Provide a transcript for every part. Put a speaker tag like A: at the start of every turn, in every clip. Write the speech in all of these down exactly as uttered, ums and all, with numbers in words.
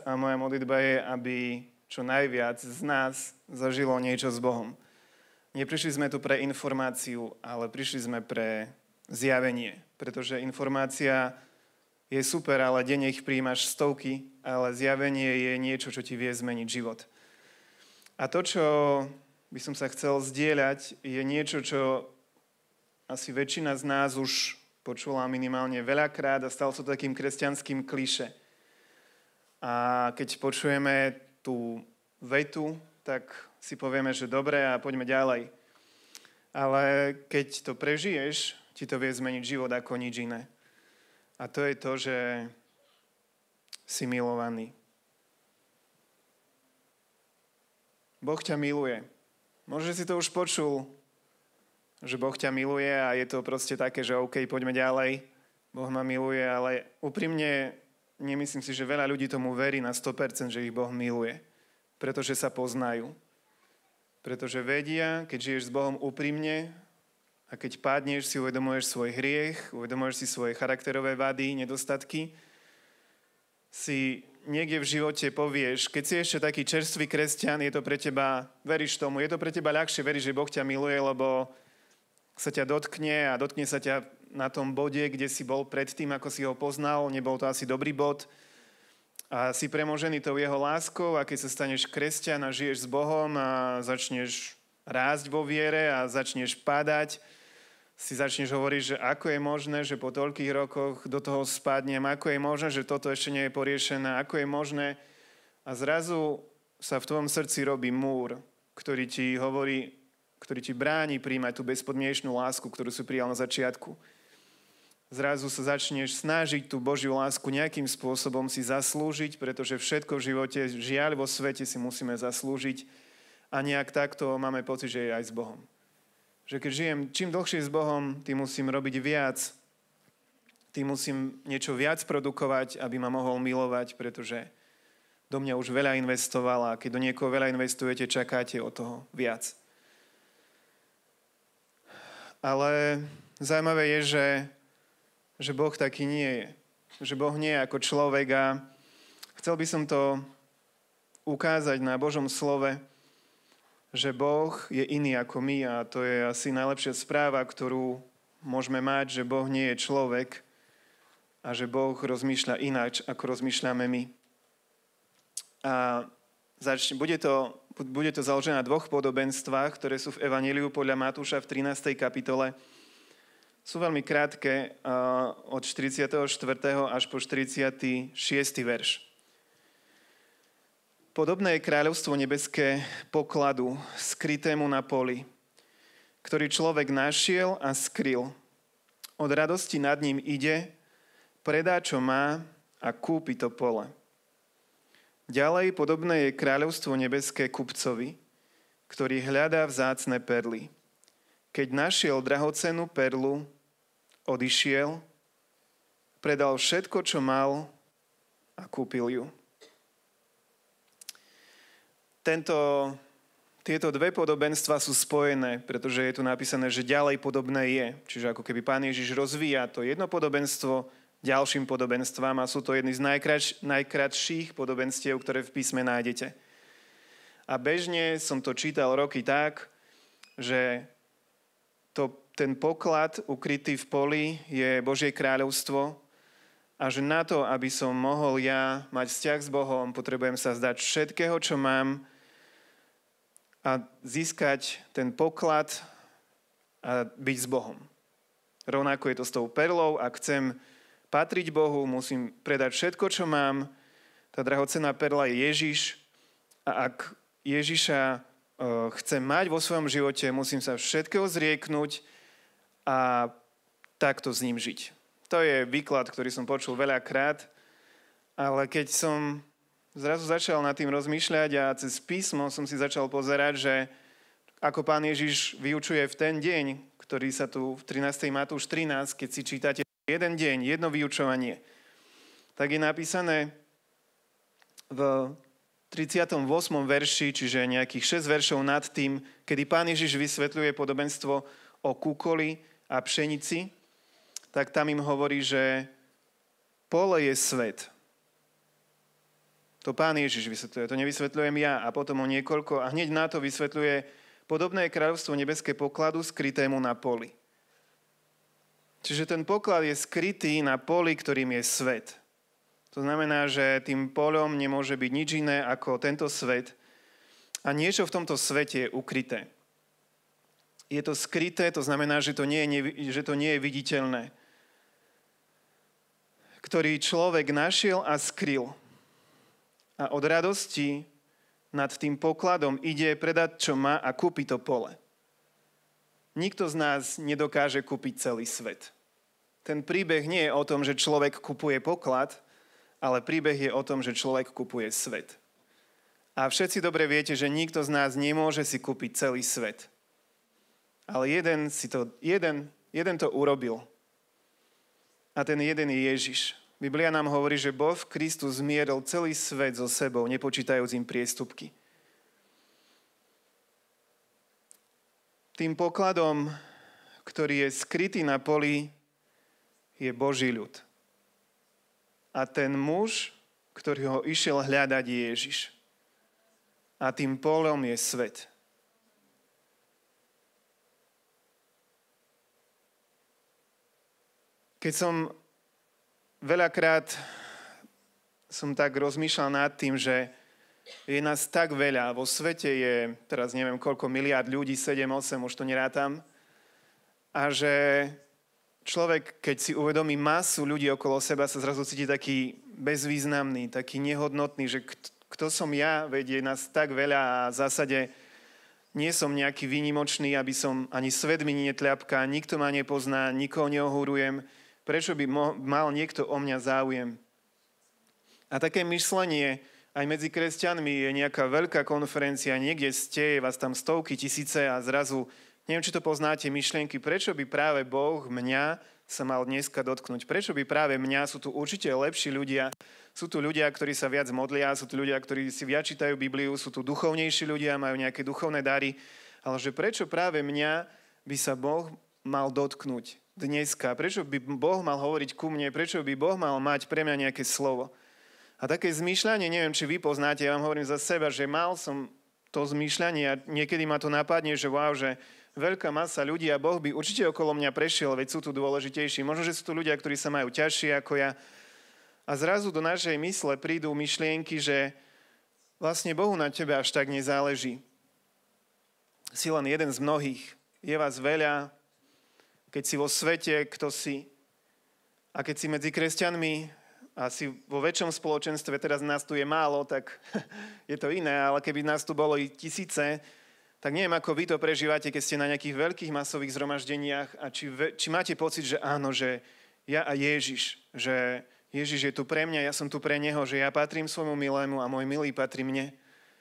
A: a moja modlitba je, aby čo najviac z nás zažilo niečo s Bohom. Neprišli sme tu pre informáciu, ale prišli sme pre zjavenie, pretože informácia je super, ale denne ich prijímaš stovky, ale zjavenie je niečo, čo ti vie zmeniť život. A to, čo by som sa chcel zdieľať, je niečo, čo asi väčšina z nás už počula minimálne veľakrát a stalo sa to takým kresťanským klišé. A keď počujeme tú vetu, tak si povieme, že dobre a poďme ďalej. Ale keď to prežiješ, ti to vie zmeniť život ako nič iné. A to je to, že si milovaný. Boh ťa miluje. Možno si to už počul, že Boh ťa miluje a je to proste také, že OK, poďme ďalej. Boh ma miluje, ale úprimne nemyslím si, že veľa ľudí tomu verí na sto percent, že ich Boh miluje. Pretože sa poznajú. Pretože vedia, keď žiješ s Bohom úprimne a keď padneš, si uvedomuješ svoj hriech, uvedomuješ si svoje charakterové vady, nedostatky, si niekde v živote povieš, keď si ešte taký čerstvý kresťan, je to pre teba, veríš tomu, je to pre teba ľahšie, veríš, že Boh ťa miluje, lebo sa ťa dotkne a dotkne sa ťa na tom bode, kde si bol predtým, ako si ho poznal. Nebol to asi dobrý bod. A si premožený tou jeho láskou a keď sa staneš kresťan a žiješ s Bohom a začneš rásť vo viere a začneš padať, si začneš hovoriť, že ako je možné, že po toľkých rokoch do toho spadnem, ako je možné, že toto ešte nie je poriešené, ako je možné. A zrazu sa v tvojom srdci robí múr, ktorý ti hovorí, ktorý ti bráni príjmať tú bezpodmienečnú lásku, ktorú si prijal na začiatku. Zrazu sa začneš snažiť tú Božiu lásku nejakým spôsobom si zaslúžiť, pretože všetko v živote, žiaľ vo svete si musíme zaslúžiť a nejak takto máme pocit, že je aj s Bohom. Že keď žijem čím dlhšie s Bohom, tým musím robiť viac, tým musím niečo viac produkovať, aby ma mohol milovať, pretože do mňa už veľa investoval a keď do niekoho veľa investujete, čakáte od toho viac. Ale zaujímavé je, že, že Boh taký nie je. Že Boh nie je ako človek a chcel by som to ukázať na Božom slove, že Boh je iný ako my a to je asi najlepšia správa, ktorú môžeme mať, že Boh nie je človek a že Boh rozmýšľa ináč, ako rozmýšľame my. A začne, bude to Bude to založené na dvoch podobenstvách, ktoré sú v Evanjeliu podľa Matúša v trinástej kapitole. Sú veľmi krátke, od štyridsiateho štvrtého až po štyridsiaty šiesty verš. Podobné je kráľovstvo nebeské pokladu, skrytému na poli, ktorý človek našiel a skryl. Od radosti nad ním ide, predá, čo má a kúpi to pole. Ďalej podobné je kráľovstvo nebeské kupcovi, ktorý hľadá vzácne perly. Keď našiel drahocennú perlu, odišiel, predal všetko, čo mal a kúpil ju. Tento, tieto dve podobenstvá sú spojené, pretože je tu napísané, že ďalej podobné je. Čiže ako keby Pán Ježiš rozvíja to jedno podobenstvo ďalším podobenstvám a sú to jedny z najkrač, najkratších podobenstiev, ktoré v písme nájdete. A bežne som to čítal roky tak, že to, ten poklad ukrytý v poli je Božie kráľovstvo a že na to, aby som mohol ja mať vzťah s Bohom, potrebujem sa vzdať všetkého, čo mám a získať ten poklad a byť s Bohom. Rovnako je to s tou perlou, ak chcem patriť Bohu, musím predať všetko, čo mám. Tá drahocenná perla je Ježiš a ak Ježiša uh, chcem mať vo svojom živote, musím sa všetkého zrieknúť a takto s ním žiť. To je výklad, ktorý som počul veľakrát, ale keď som zrazu začal nad tým rozmýšľať a cez písmo som si začal pozerať, že ako Pán Ježiš vyučuje v ten deň, ktorý sa tu v trinástej Matúš trinásť, keď si čítate jeden deň, jedno vyučovanie, tak je napísané v tridsiatom ôsmom verši, čiže nejakých šesť veršov nad tým, kedy Pán Ježiš vysvetľuje podobenstvo o kúkoli a pšenici, tak tam im hovorí, že pole je svet. To Pán Ježiš vysvetľuje, to nevysvetľujem ja. A potom o niekoľko, a hneď na to vysvetľuje podobné kráľovstvo nebeské pokladu skrytému na poli. Čiže ten poklad je skrytý na poli, ktorým je svet. To znamená, že tým polom nemôže byť nič iné ako tento svet. A niečo v tomto svete je ukryté. Je to skryté, to znamená, že to nie je, že to nie je viditeľné. Ktorý človek našiel a skryl. A od radosti nad tým pokladom ide predať, čo má a kúpi to pole. Nikto z nás nedokáže kúpiť celý svet. Ten príbeh nie je o tom, že človek kupuje poklad, ale príbeh je o tom, že človek kupuje svet. A všetci dobre viete, že nikto z nás nemôže si kúpiť celý svet. Ale jeden, si to, jeden, jeden to urobil. A ten jeden je Ježiš. Biblia nám hovorí, že Boh v Kristu zmieril celý svet so sebou, nepočítajúc im priestupky. Tým pokladom, ktorý je skrytý na poli, je Boží ľud. A ten muž, ktorý ho išiel hľadať, je Ježiš. A tým polom je svet. Keď som veľakrát som tak rozmýšľal nad tým, že je nás tak veľa, vo svete je, teraz neviem koľko miliárd ľudí, sedem, osem, už to nerátam, a že človek, keď si uvedomí masu ľudí okolo seba, sa zrazu cíti taký bezvýznamný, taký nehodnotný, že kto som ja, veď je nás tak veľa a v zásade nie som nejaký výnimočný, aby som ani svet mi netľapká, nikto ma nepozná, nikoho neohúrujem. Prečo by mo- mal niekto o mňa záujem? A také myšlenie aj medzi kresťanmi je nejaká veľká konferencia, niekde ste, je vás tam stovky, tisíce a zrazu, neviem, či to poznáte, myšlienky, prečo by práve Boh mňa sa mal dneska dotknúť? Prečo by práve mňa? Sú tu určite lepší ľudia, sú tu ľudia, ktorí sa viac modlia, sú tu ľudia, ktorí si viac čítajú Bibliu, sú tu duchovnejší ľudia, majú nejaké duchovné dary, ale že prečo práve mňa by sa Boh mal dotknúť dneska? Prečo by Boh mal hovoriť ku mne? Prečo by Boh mal mať pre mňa nejaké slovo? A také zmýšľanie, neviem, či vy poznáte, ja vám hovorím za seba, že mal som to zmýšľanie a niekedy ma to napadne, že wow, že veľká masa ľudí a Boh by určite okolo mňa prešiel, veď sú tu dôležitejší. Možno, že sú tu ľudia, ktorí sa majú ťažšie ako ja. A zrazu do našej mysle prídu myšlienky, že vlastne Bohu na tebe až tak nezáleží. Si len jeden z mnohých. Je vás veľa, keď si vo svete, kto si. A keď si medzi kresťanmi a si vo väčšom spoločenstve, teraz nás tu je málo, tak je to iné, ale keby nás tu bolo i tisíce, tak neviem, ako vy to prežívate, keď ste na nejakých veľkých masových zhromaždeniach a či, či máte pocit, že áno, že ja a Ježiš, že Ježiš je tu pre mňa, ja som tu pre neho, že ja patrím svojmu milému a môj milý patrí mne.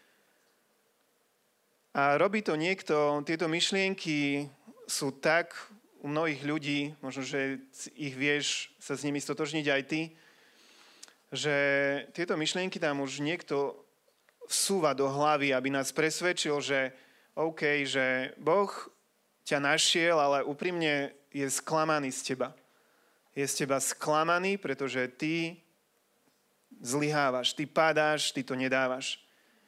A: A robí to niekto, tieto myšlienky sú tak u mnohých ľudí, možno, že ich vieš sa s nimi stotožniť aj ty, že tieto myšlienky tam už niekto vsúva do hlavy, aby nás presvedčil, že OK, že Boh ťa našiel, ale úprimne je sklamaný z teba. Je z teba sklamaný, pretože ty zlyhávaš, ty padáš, ty to nedávaš.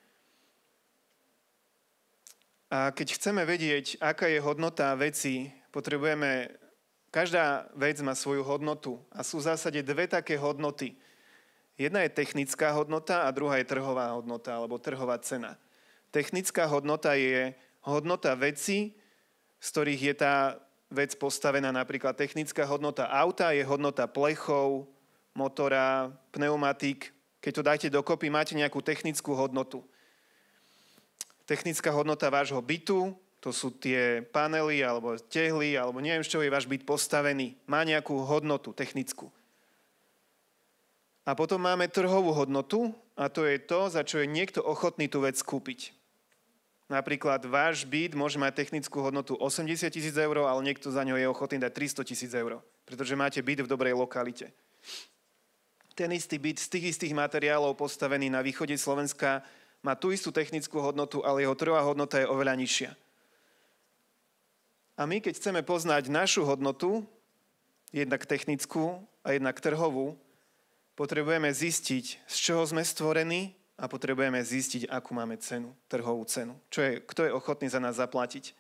A: A keď chceme vedieť, aká je hodnota veci, potrebujeme, každá vec má svoju hodnotu a sú v zásade dve také hodnoty. Jedna je technická hodnota a druhá je trhová hodnota, alebo trhová cena. Technická hodnota je hodnota veci, z ktorých je tá vec postavená. Napríklad technická hodnota auta je hodnota plechov, motora, pneumatík. Keď to dáte dokopy, máte nejakú technickú hodnotu. Technická hodnota vášho bytu, to sú tie panely, alebo tehly, alebo neviem, z čoho je váš byt postavený. Má nejakú hodnotu technickú. A potom máme trhovú hodnotu a to je to, za čo je niekto ochotný tú vec kúpiť. Napríklad váš byt môže mať technickú hodnotu osemdesiat tisíc eur, ale niekto za ňo je ochotný dať tristo tisíc eur, pretože máte byt v dobrej lokalite. Ten istý byt z tých istých materiálov postavený na východe Slovenska má tú istú technickú hodnotu, ale jeho trhová hodnota je oveľa nižšia. A my, keď chceme poznať našu hodnotu, jednak technickú a jednak trhovú, potrebujeme zistiť, z čoho sme stvorení a potrebujeme zistiť, akú máme cenu, trhovú cenu. Čo je, kto je ochotný za nás zaplatiť.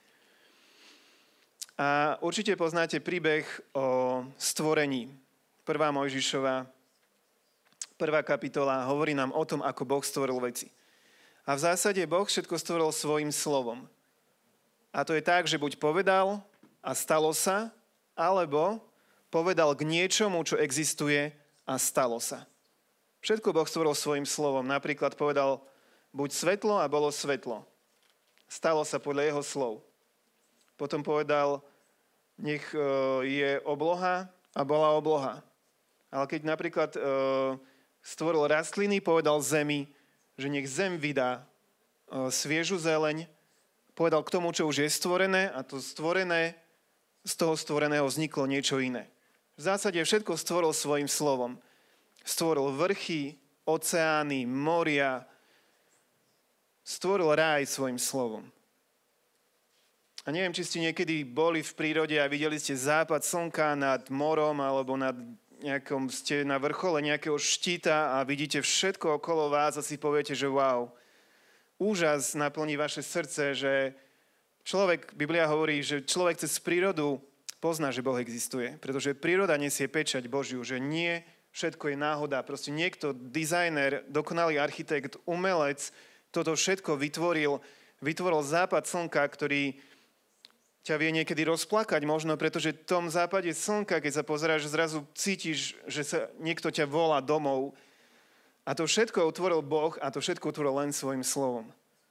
A: A určite poznáte príbeh o stvorení. Prvá Mojžišova, prvá kapitola hovorí nám o tom, ako Boh stvoril veci. A v zásade Boh všetko stvoril svojim slovom. A to je tak, že buď povedal a stalo sa, alebo povedal k niečomu, čo existuje a stalo sa. Všetko Boh stvoril svojim slovom. Napríklad povedal, buď svetlo a bolo svetlo. Stalo sa podľa jeho slov. Potom povedal, nech je obloha a bola obloha. Ale keď napríklad stvoril rastliny, povedal zemi, že nech zem vydá sviežu zeleň, povedal k tomu, čo už je stvorené, a to stvorené, z toho stvoreného vzniklo niečo iné. V zásade všetko stvoril svojim slovom. Stvoril vrchy, oceány, moria. Stvoril ráj svojim slovom. A neviem, či ste niekedy boli v prírode a videli ste západ slnka nad morom alebo nad nejakom, ste na vrchole nejakého štíta a vidíte všetko okolo vás a si poviete, že wow. Úžas naplní vaše srdce, že človek, Biblia hovorí, že človek cez prírodu pozná, že Boh existuje. Pretože príroda nesie pečať Božiu, že nie všetko je náhoda. Proste niekto, dizajner, dokonalý architekt, umelec, toto všetko vytvoril. Vytvoril západ slnka, ktorý ťa vie niekedy rozplakať možno, pretože v tom západe slnka, keď sa pozeráš, zrazu cítiš, že sa niekto ťa volá domov. A to všetko utvoril Boh a to všetko utvoril len svojim slovom.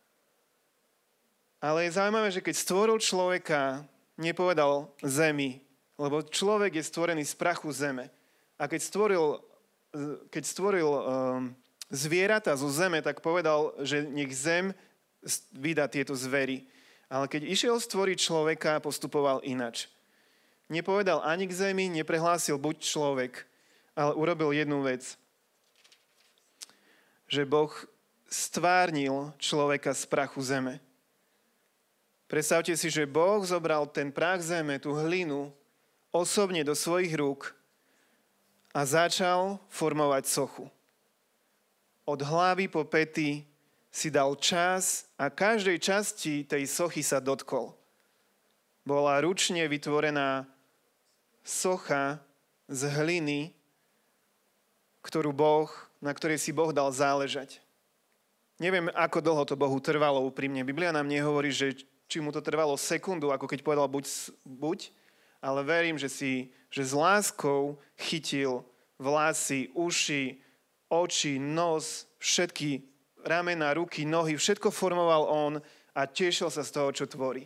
A: Ale je zaujímavé, že keď stvoril človeka, nepovedal zemi, lebo človek je stvorený z prachu zeme. A keď stvoril, keď stvoril um, zvieratá zo zeme, tak povedal, že nech zem vydá tieto zvery. Ale keď išiel stvoriť človeka, postupoval inač. Nepovedal ani k zemi, neprehlásil buď človek, ale urobil jednu vec. Že Boh stvárnil človeka z prachu zeme. Predstavte si, že Boh zobral ten prach zeme, tú hlinu, osobne do svojich rúk a začal formovať sochu. Od hlavy po pety si dal čas a každej časti tej sochy sa dotkol. Bola ručne vytvorená socha z hliny, ktorú Boh, na ktorej si Boh dal záležať. Neviem, ako dlho to Bohu trvalo úprimne. Biblia nám nehovorí, že či mu to trvalo sekundu, ako keď povedal buď, buď, ale verím, že si, že s láskou chytil vlasy, uši, oči, nos, všetky ramena, ruky, nohy, všetko formoval on a tešil sa z toho, čo tvorí.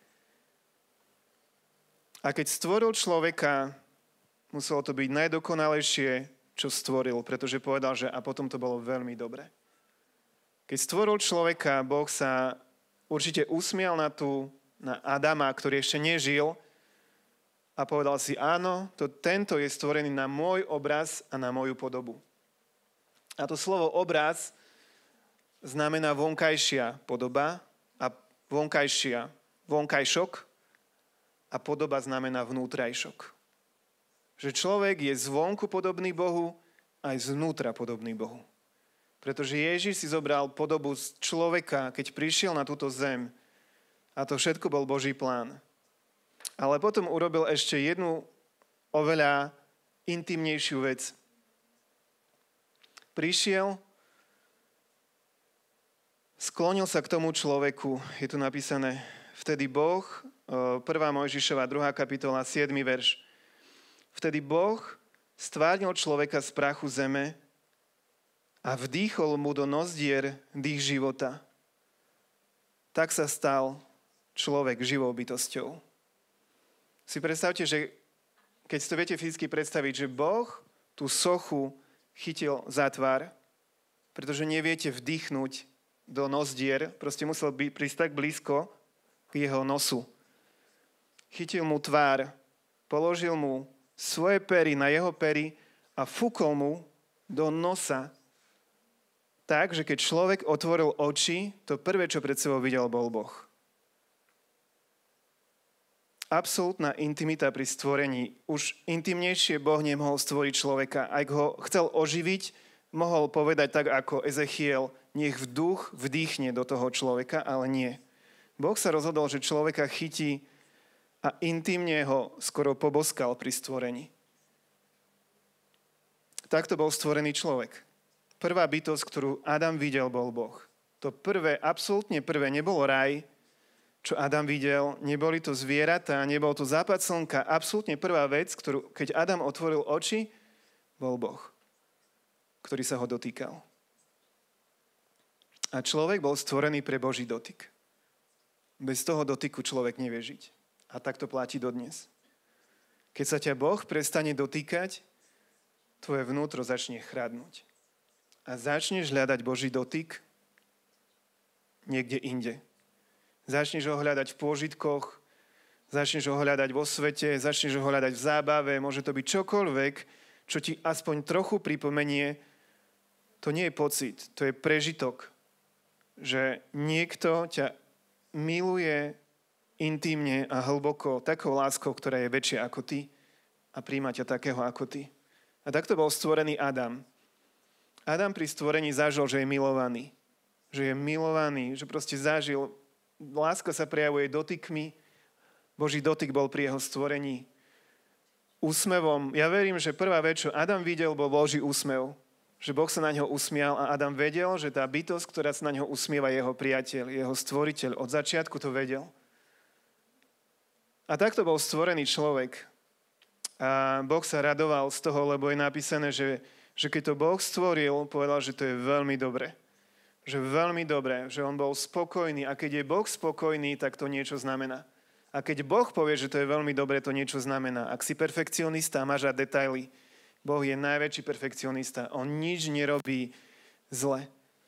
A: A keď stvoril človeka, muselo to byť najdokonalejšie, čo stvoril, pretože povedal, že a potom to bolo veľmi dobre. Keď stvoril človeka, Boh sa určite usmial na tú, na Adama, ktorý ešte nežil a povedal si, áno, to, tento je stvorený na môj obraz a na moju podobu. A to slovo obraz znamená vonkajšia podoba a vonkajšia, vonkajšok a podoba znamená vnútrajšok. Že človek je zvonku podobný Bohu aj zvnútra podobný Bohu. Pretože Ježiš si zobral podobu z človeka, keď prišiel na túto zem. A to všetko bol Boží plán. Ale potom urobil ešte jednu oveľa intimnejšiu vec. Prišiel, sklonil sa k tomu človeku. Je tu napísané, vtedy Boh, prvá Mojžišova, druhá kapitola, siedmy verš. Vtedy Boh stvárnil človeka z prachu zeme a vdýchol mu do nozdier dých života. Tak sa stal človek živou bytosťou. Si predstavte, že keď si to viete fyzicky predstaviť, že Boh tú sochu chytil za tvár, pretože neviete vdýchnuť do nozdier, proste musel by prísť tak blízko k jeho nosu. Chytil mu tvár, položil mu svoje pery na jeho pery a fúkol mu do nosa tak, že keď človek otvoril oči, to prvé, čo pred sebou videl, bol Boh. Absolútna intimita pri stvorení. Už intimnejšie Boh nemohol stvoriť človeka. Ak ho chcel oživiť, mohol povedať tak ako Ezechiel, nech v duch vdýchne do toho človeka, ale nie. Boh sa rozhodol, že človeka chytí a intimne ho skoro poboskal pri stvorení. Takto bol stvorený človek. Prvá bytosť, ktorú Adam videl, bol Boh. To prvé, absolútne prvé, nebol raj, čo Adam videl, neboli to zvieratá, nebol to západ slnka. Absolútne prvá vec, ktorú, keď Adam otvoril oči, bol Boh, ktorý sa ho dotýkal. A človek bol stvorený pre Boží dotyk. Bez toho dotyku človek nevie žiť. A tak to platí dodnes. Keď sa ťa Boh prestane dotýkať, tvoje vnútro začne chradnúť. A začneš hľadať Boží dotyk niekde inde. Začneš ho hľadať v pôžitkoch, začneš ho hľadať vo svete, začneš ho hľadať v zábave, môže to byť čokoľvek, čo ti aspoň trochu pripomenie. To nie je pocit, to je prežitok, že niekto ťa miluje intímne a hlboko takou láskou, ktorá je väčšia ako ty a príjma ťa takého ako ty. A takto bol stvorený Adam. Adam pri stvorení zažil, že je milovaný. Že je milovaný, že proste zažil. Láska sa prejavuje dotykmi. Boží dotyk bol pri jeho stvorení. Úsmevom. Ja verím, že prvá vec, čo Adam videl, bol Boží úsmev. Že Boh sa na ňo usmial a Adam vedel, že tá bytosť, ktorá sa na ňo usmieva, je jeho priateľ, jeho stvoriteľ. Od začiatku to vedel. A takto bol stvorený človek. A Boh sa radoval z toho, lebo je napísané, že, že keď to Boh stvoril, povedal, že to je veľmi dobre. Že veľmi dobre, že on bol spokojný. A keď je Boh spokojný, tak to niečo znamená. A keď Boh povie, že to je veľmi dobre, to niečo znamená. Ak si perfekcionista a máš rád detaily, Boh je najväčší perfekcionista. On nič nerobí zle.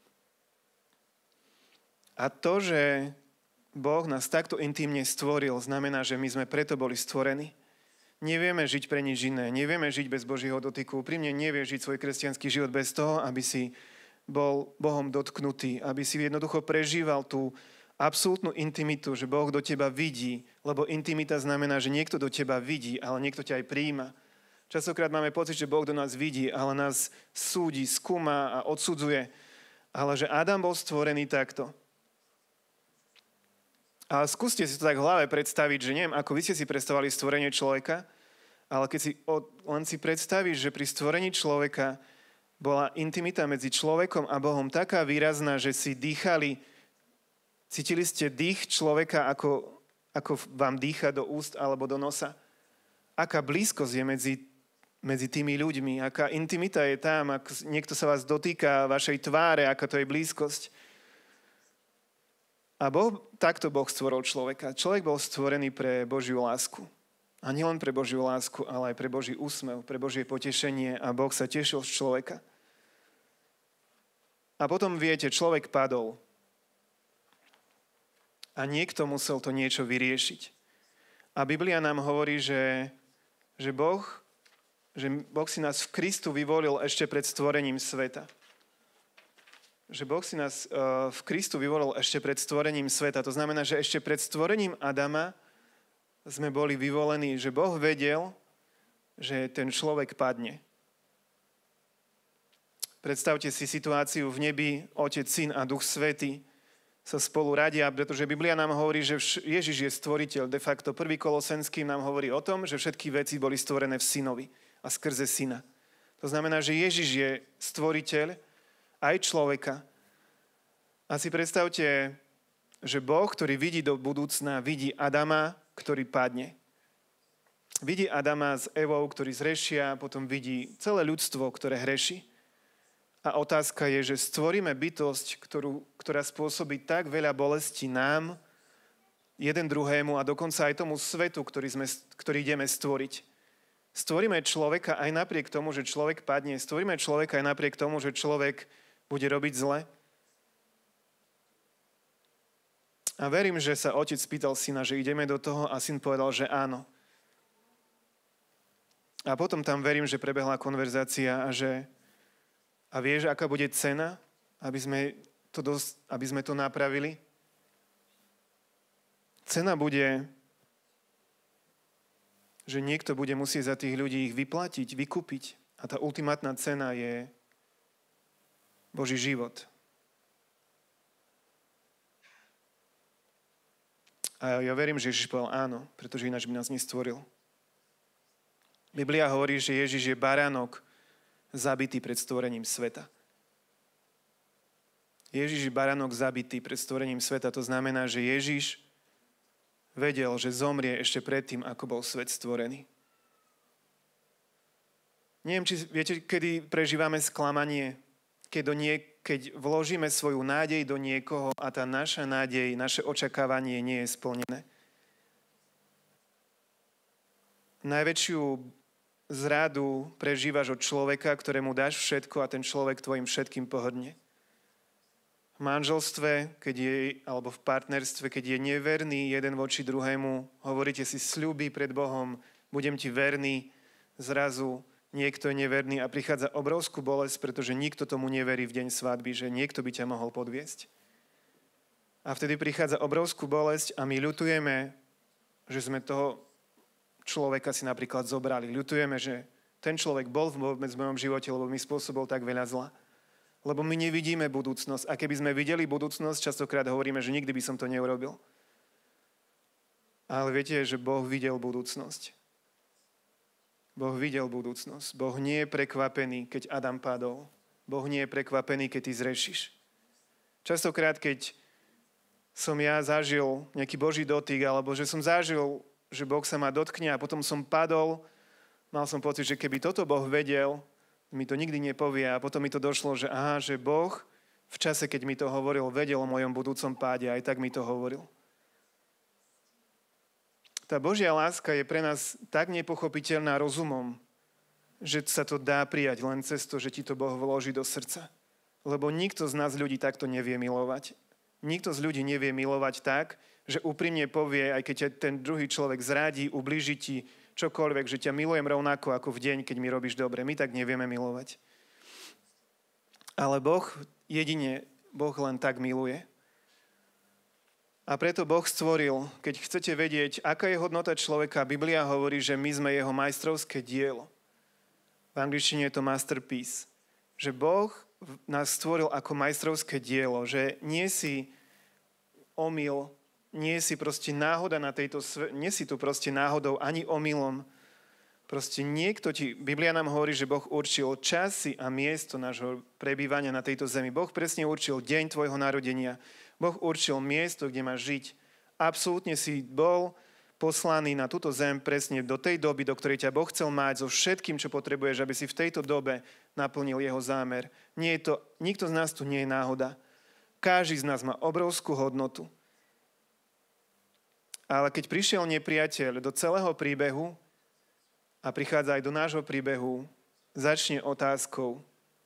A: A to, že Boh nás takto intímne stvoril, znamená, že my sme preto boli stvorení. Nevieme žiť pre nič iné. Nevieme žiť bez Božieho dotyku. Úprimne nevie žiť svoj kresťanský život bez toho, aby si bol Bohom dotknutý. Aby si jednoducho prežíval tú absolútnu intimitu, že Boh do teba vidí. Lebo intimita znamená, že niekto do teba vidí, ale niekto ťa aj prijíma. Častokrát máme pocit, že Boh do nás vidí, ale nás súdi, skúma a odsudzuje. Ale že Adam bol stvorený takto. A skúste si to tak v hlave predstaviť, že neviem, ako vy ste si predstavovali stvorenie človeka, ale keď si od, len si predstavíš, že pri stvorení človeka bola intimita medzi človekom a Bohom taká výrazná, že si dýchali, cítili ste dých človeka, ako, ako vám dýcha do úst alebo do nosa. Aká blízkosť je medzi, medzi tými ľuďmi, aká intimita je tam, ak niekto sa vás dotýka vašej tváre, aká to je blízkosť. A boh, takto Boh stvoril človeka. Človek bol stvorený pre Božiu lásku. A nielen pre Božiu lásku, ale aj pre Boží úsmev, pre Božie potešenie a Boh sa tešil z človeka. A potom viete, človek padol. A niekto musel to niečo vyriešiť. A Biblia nám hovorí, že, že, boh, že Boh si nás v Kristu vyvolil ešte pred stvorením sveta. Že Boh si nás uh, v Kristu vyvolil ešte pred stvorením sveta. To znamená, že ešte pred stvorením Adama sme boli vyvolení, že Boh vedel, že ten človek padne. Predstavte si situáciu v nebi, Otec, Syn a Duch Svätý sa spolu radia, pretože Biblia nám hovorí, že Ježiš je stvoriteľ. De facto prvý Kolosenský nám hovorí o tom, že všetky veci boli stvorené v Synovi a skrze Syna. To znamená, že Ježiš je stvoriteľ aj človeka. A si predstavte, že Boh, ktorý vidí do budúcna, vidí Adama, ktorý padne. Vidí Adama s Evou, ktorí zrešia, potom vidí celé ľudstvo, ktoré hreší. A otázka je, že stvoríme bytosť, ktorú, ktorá spôsobí tak veľa bolesti nám, jeden druhému a dokonca aj tomu svetu, ktorý, sme, ktorý ideme stvoriť. Stvoríme človeka aj napriek tomu, že človek padne. Stvoríme človeka aj napriek tomu, že človek bude robiť zle. A verím, že sa otec spýtal syna, že ideme do toho a syn povedal, že áno. A potom tam verím, že prebehla konverzácia a že a vieš, aká bude cena, aby sme to, dos- aby sme to napravili? Cena bude, že niekto bude musieť za tých ľudí ich vyplatiť, vykúpiť. A tá ultimátna cena je Boží život. A ja verím, že Ježiš povedal áno, pretože ináč by nás nestvoril. Biblia hovorí, že Ježiš je baránok zabitý pred stvorením sveta. Ježiš je baránok zabitý pred stvorením sveta. To znamená, že Ježiš vedel, že zomrie ešte predtým, ako bol svet stvorený. Neviem, či viete, kedy prežívame sklamanie, keď, do nie, keď vložíme svoju nádej do niekoho a tá naša nádej, naše očakávanie nie je splnené. Najväčšiu zradu prežívaš od človeka, ktorému dáš všetko a ten človek tvojim všetkým pohrdne. V manželstve, keď je, alebo v partnerstve, keď je neverný jeden voči druhému, hovoríte si sľuby pred Bohom, budem ti verný, zrazu niekto je neverný a prichádza obrovskú bolesť, pretože nikto tomu neverí v deň svadby, že niekto by ťa mohol podviesť. A vtedy prichádza obrovskú bolesť a my ľutujeme, že sme toho človeka si napríklad zobrali. Ľutujeme, že ten človek bol vôbec v mojom živote, lebo mi spôsobil tak veľa zla. Lebo my nevidíme budúcnosť. A keby sme videli budúcnosť, častokrát hovoríme, že nikdy by som to neurobil. Ale viete, že Boh videl budúcnosť. Boh videl budúcnosť. Boh nie je prekvapený, keď Adam padol. Boh nie je prekvapený, keď ty zrešíš. Častokrát, keď som ja zažil nejaký Boží dotyk, alebo že som zažil, že Boh sa ma dotkne a potom som padol, mal som pocit, že keby toto Boh vedel, mi to nikdy nepovie a potom mi to došlo, že aha, že Boh v čase, keď mi to hovoril, vedel o mojom budúcom páde, aj tak mi to hovoril. Tá Božia láska je pre nás tak nepochopiteľná rozumom, že sa to dá prijať len cez to, že ti to Boh vloží do srdca. Lebo nikto z nás ľudí takto nevie milovať. Nikto z ľudí nevie milovať tak, že úprimne povie, aj keď ťa ten druhý človek zradí, ublíži ti čokoľvek, že ťa milujem rovnako ako v deň, keď mi robíš dobre. My tak nevieme milovať. Ale Boh, jedine Boh len tak miluje. A preto Boh stvoril, keď chcete vedieť, aká je hodnota človeka, Biblia hovorí, že my sme jeho majstrovské dielo. V angličtine je to masterpiece. Že Boh nás stvoril ako majstrovské dielo, že nie si omyl, nie si proste náhoda na tejto svete, nie si tu proste náhodou ani omylom. Proste niekto ti, Biblia nám hovorí, že Boh určil časy a miesto nášho prebývania na tejto zemi. Boh presne určil deň tvojho narodenia. Boh určil miesto, kde máš žiť. Absolútne si bol poslaný na túto zem presne do tej doby, do ktorej ťa Boh chcel mať so všetkým, čo potrebuješ, aby si v tejto dobe naplnil jeho zámer. Nie je to, nikto z nás tu nie je náhoda. Každý z nás má obrovskú hodnotu. Ale keď prišiel nepriateľ do celého príbehu a prichádza aj do nášho príbehu, začne otázkou,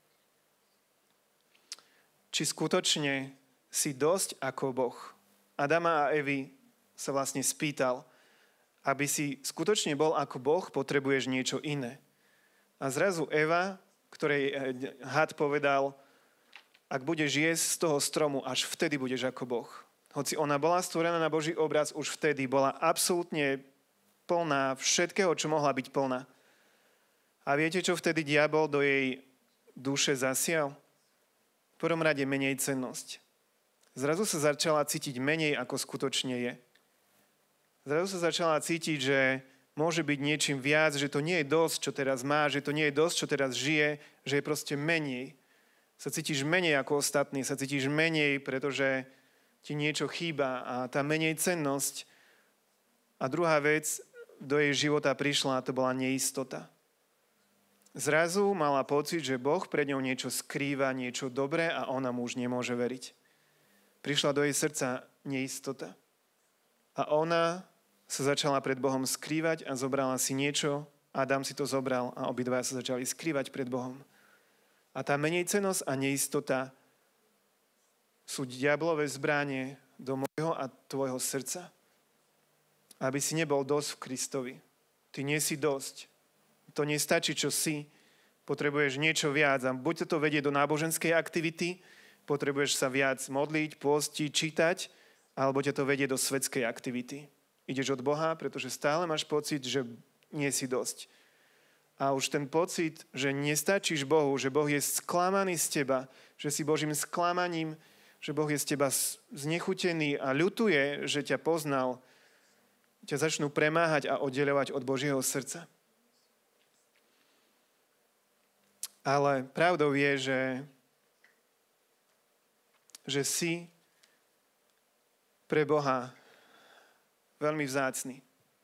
A: či skutočne si dosť ako Boh. Adama a Evy sa vlastne spýtal, aby si skutočne bol ako Boh, potrebuješ niečo iné. A zrazu Eva, ktorej had povedal, ak budeš jesť z toho stromu, až vtedy budeš ako Boh. Hoci ona bola stvorená na Boží obraz, už vtedy bola absolútne plná všetkého, čo mohla byť plná. A viete, čo vtedy diabol do jej duše zasial? V prvom rade menej cennosť. Zrazu sa začala cítiť menej, ako skutočne je. Zrazu sa začala cítiť, že môže byť niečím viac, že to nie je dosť, čo teraz má, že to nie je dosť, čo teraz žije, že je proste menej. Sa cítiš menej ako ostatní, sa cítiš menej, pretože ti niečo chýba a tá menej cennosť. A druhá vec, do jej života prišla, a to bola neistota. Zrazu mala pocit, že Boh pred ňou niečo skrýva, niečo dobré a ona mu už nemôže veriť. Prišla do jej srdca neistota. A ona sa začala pred Bohom skrývať a zobrala si niečo. Adam si to zobral a obidvaja sa začali skrývať pred Bohom. A tá menejcennosť a neistota sú diablové zbranie do môjho a tvojho srdca. Aby si nebol dosť v Kristovi. Ty nie si dosť. To nestačí, čo si. Potrebuješ niečo viac. A buď to vedie do náboženskej aktivity, potrebuješ sa viac modliť, pôstiť, čítať, alebo ťa to vedie do svetskej aktivity. Ideš od Boha, pretože stále máš pocit, že nie si dosť. A už ten pocit, že nestačíš Bohu, že Boh je sklamaný z teba, že si Božím sklamaním, že Boh je z teba znechutený a ľutuje, že ťa poznal, ťa začnú premáhať a oddeľovať od Božieho srdca. Ale pravdou je, že, že si pre Boha veľmi vzácny.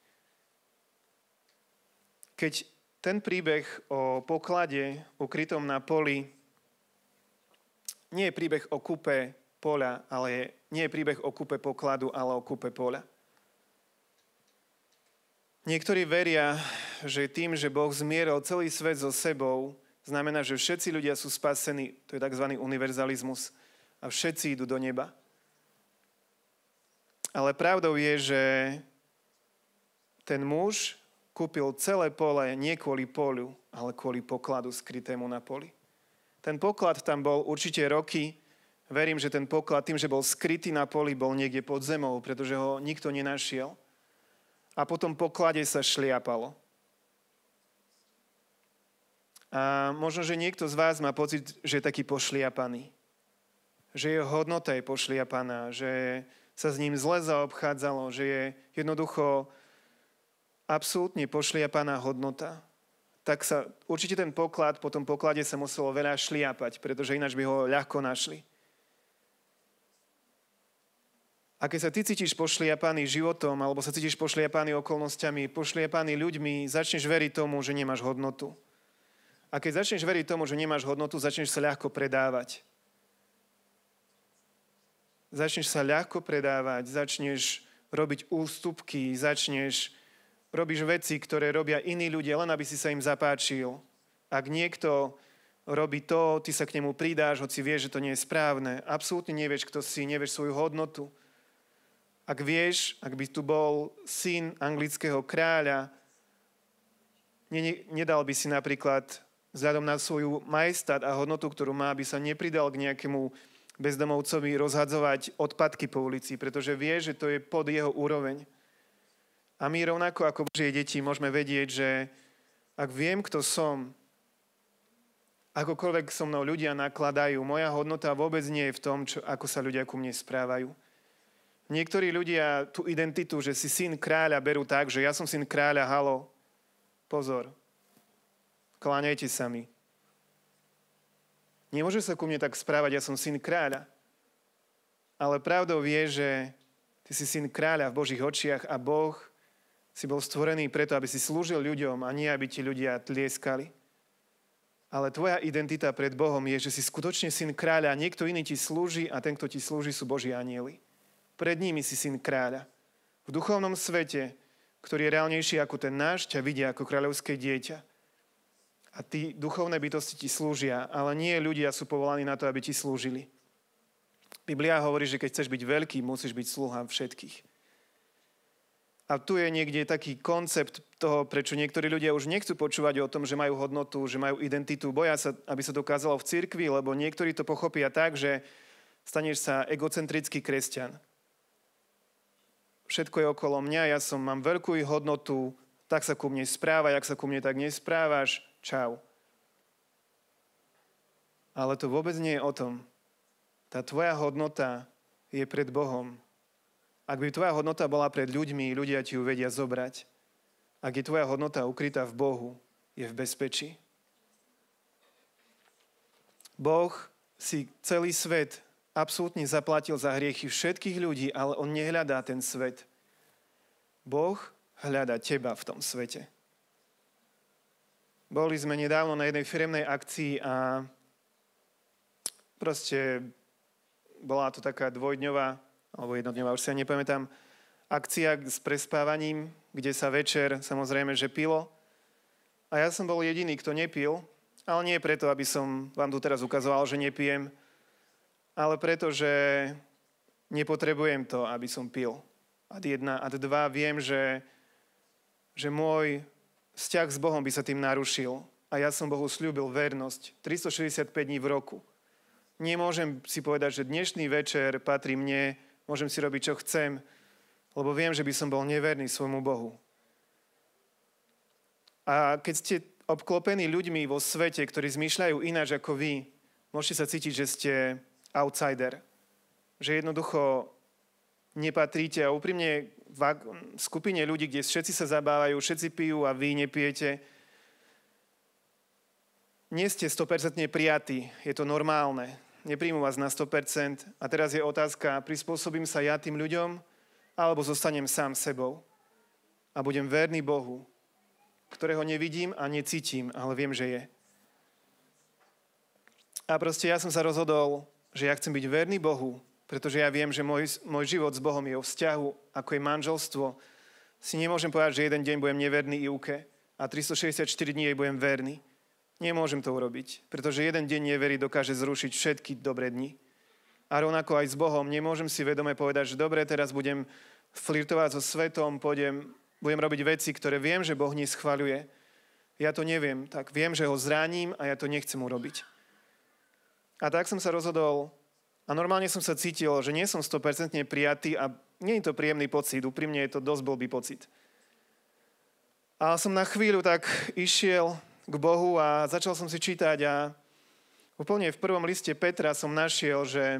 A: Keď ten príbeh o poklade ukrytom na poli nie je príbeh o kúpe poľa, ale je, nie je príbeh o kúpe pokladu, ale o kúpe poľa. Niektorí veria, že tým, že Boh zmieril celý svet so sebou, znamená, že všetci ľudia sú spasení, to je tzv. Univerzalizmus, a všetci idú do neba. Ale pravdou je, že ten muž kúpil celé pole nie kvôli poľu, ale kvôli pokladu skrytému na poli. Ten poklad tam bol určite roky. Verím, že ten poklad tým, že bol skrytý na poli, bol niekde pod zemou, pretože ho nikto nenašiel. A po tom poklade sa šliapalo. A možno, že niekto z vás má pocit, že je taký pošliapaný. Že jeho hodnota je pošliapaná, že sa s ním zle zaobchádzalo, že je jednoducho absolútne pošliapaná hodnota. Tak sa určite ten poklad, po tom poklade sa muselo veľa šliapať, pretože ináč by ho ľahko našli. A keď sa ty cítiš pošliapaný životom, alebo sa cítiš pošliapaný okolnostiami, pošliapaný ľuďmi, začneš veriť tomu, že nemáš hodnotu. A keď začneš veriť tomu, že nemáš hodnotu, začneš sa ľahko predávať. Začneš sa ľahko predávať, začneš robiť ústupky, začneš robíš veci, ktoré robia iní ľudia, len aby si sa im zapáčil. Ak niekto robí to, ty sa k nemu pridáš, hoci vieš, že to nie je správne. Absolútne nevieš, kto si, nevieš svoju hodnotu. Ak vieš, ak by tu bol syn anglického kráľa, ne, nedal by si napríklad vzhľadom na svoju majestát a hodnotu, ktorú má, by sa nepridal k nejakému bezdomovcovi rozhadzovať odpadky po ulici, pretože vie, že to je pod jeho úroveň. A my rovnako ako Božie deti môžeme vedieť, že ak viem, kto som, akokoľvek so mnou ľudia nakladajú, moja hodnota vôbec nie je v tom, čo, ako sa ľudia ku mne správajú. Niektorí ľudia tú identitu, že si syn kráľa, berú tak, že ja som syn kráľa, halo, pozor, kláňajte sa mi. Nemôže sa ku mne tak správať, ja som syn kráľa. Ale pravdou je, že ty si syn kráľa v Božích očiach a Boh si bol stvorený preto, aby si slúžil ľuďom a nie, aby ti ľudia tlieskali. Ale tvoja identita pred Bohom je, že si skutočne syn kráľa a niekto iný ti slúži a ten, kto ti slúži, sú Boží anjeli. Pred nimi si syn kráľa. V duchovnom svete, ktorý je reálnejší ako ten náš, ťa vidia ako kráľovské dieťa. A tí duchovné bytosti ti slúžia, ale nie ľudia sú povolaní na to, aby ti slúžili. Biblia hovorí, že keď chceš byť veľký, musíš byť sluhám všetkých. A tu je niekde taký koncept toho, prečo niektorí ľudia už nechcú počúvať o tom, že majú hodnotu, že majú identitu. Boja sa, aby sa dokázalo v cirkvi, lebo niektorí to pochopia tak, že staneš sa egocentrický kresťan. Všetko je okolo mňa, ja som, mám veľkú hodnotu, tak sa ku mne správaj, ak sa ku mne tak nesprávaš, čau. Ale to vôbec nie je o tom. Tá tvoja hodnota je pred Bohom. Ak by tvoja hodnota bola pred ľuďmi, ľudia ti ju vedia zobrať. Ak je tvoja hodnota ukrytá v Bohu, je v bezpečí. Boh si celý svet absolútne zaplatil za hriechy všetkých ľudí, ale on nehľadá ten svet. Boh hľadá teba v tom svete. Boli sme nedávno na jednej firemnej akcii a proste bola to taká dvojdňová alebo jednodňová, už si ja nepamätám, akcia s prespávaním, kde sa večer samozrejme, že pilo. A ja som bol jediný, kto nepil, ale nie preto, aby som vám tu teraz ukazoval, že nepijem, ale preto, že nepotrebujem to, aby som pil. Ad jedna, ad dva, viem, že, že môj vzťah s Bohom by sa tým narušil. A ja som Bohu sľúbil vernosť tristošesťdesiatpäť dní v roku. Nemôžem si povedať, že dnešný večer patrí mne, môžem si robiť, čo chcem, lebo viem, že by som bol neverný svojmu Bohu. A keď ste obklopení ľuďmi vo svete, ktorí zmýšľajú ináč ako vy, môžete sa cítiť, že ste outsider. že jednoducho nepatríte a úprimne v skupine ľudí, kde všetci sa zabávajú, všetci pijú a vy nepijete, nie ste sto percent prijatí, je to normálne. Nepríjmu vás na sto percent a teraz je otázka, prispôsobím sa ja tým ľuďom alebo zostanem sám sebou a budem verný Bohu, ktorého nevidím a necítim, ale viem, že je. A proste ja som sa rozhodol, že ja chcem byť verný Bohu, pretože ja viem, že môj, môj život s Bohom je o vzťahu, ako je manželstvo. Si nemôžem povedať, že jeden deň budem neverný Ivke a tristošesťdesiatštyri dní jej budem verný. Nemôžem to urobiť, pretože jeden deň neverí dokáže zrušiť všetky dobré dni. A rovnako aj s Bohom nemôžem si vedome povedať, že dobre, teraz budem flirtovať so svetom, pôjdem, budem robiť veci, ktoré viem, že Boh neschvaľuje. Ja to neviem, tak viem, že ho zraním a ja to nechcem urobiť. A tak som sa rozhodol a normálne som sa cítil, že nie som sto percent prijatý a nie je to príjemný pocit, úprimne je to dosť blbý pocit. A som na chvíľu tak išiel k Bohu a začal som si čítať a úplne v prvom liste Petra som našiel, že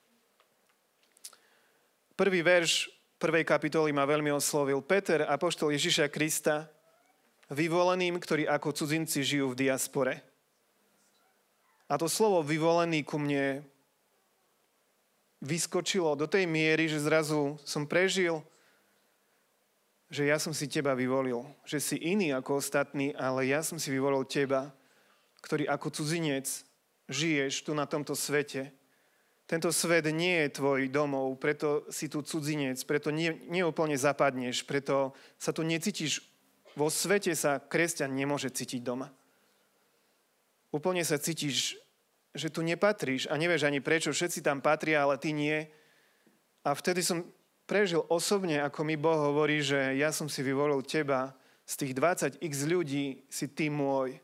A: prvý verš prvej kapitoly ma veľmi oslovil. Peter, apoštol Ježiša Krista, vyvoleným, ktorí ako cudzinci žijú v diaspore. A to slovo vyvolený ku mne vyskočilo do tej miery, že zrazu som prežil, že ja som si teba vyvolil. Že si iný ako ostatní, ale ja som si vyvolil teba, ktorý ako cudzinec žiješ tu na tomto svete. Tento svet nie je tvoj domov, preto si tu cudzinec, preto nie, neúplne zapadneš, preto sa tu necítiš. Vo svete sa kresťan nemôže cítiť doma. Úplne sa cítiš, že tu nepatríš a nevieš ani prečo, všetci tam patria, ale ty nie. A vtedy som prežil osobne, ako mi Boh hovorí, že ja som si vyvolil teba, z tých dvadsať x ľudí si ty môj.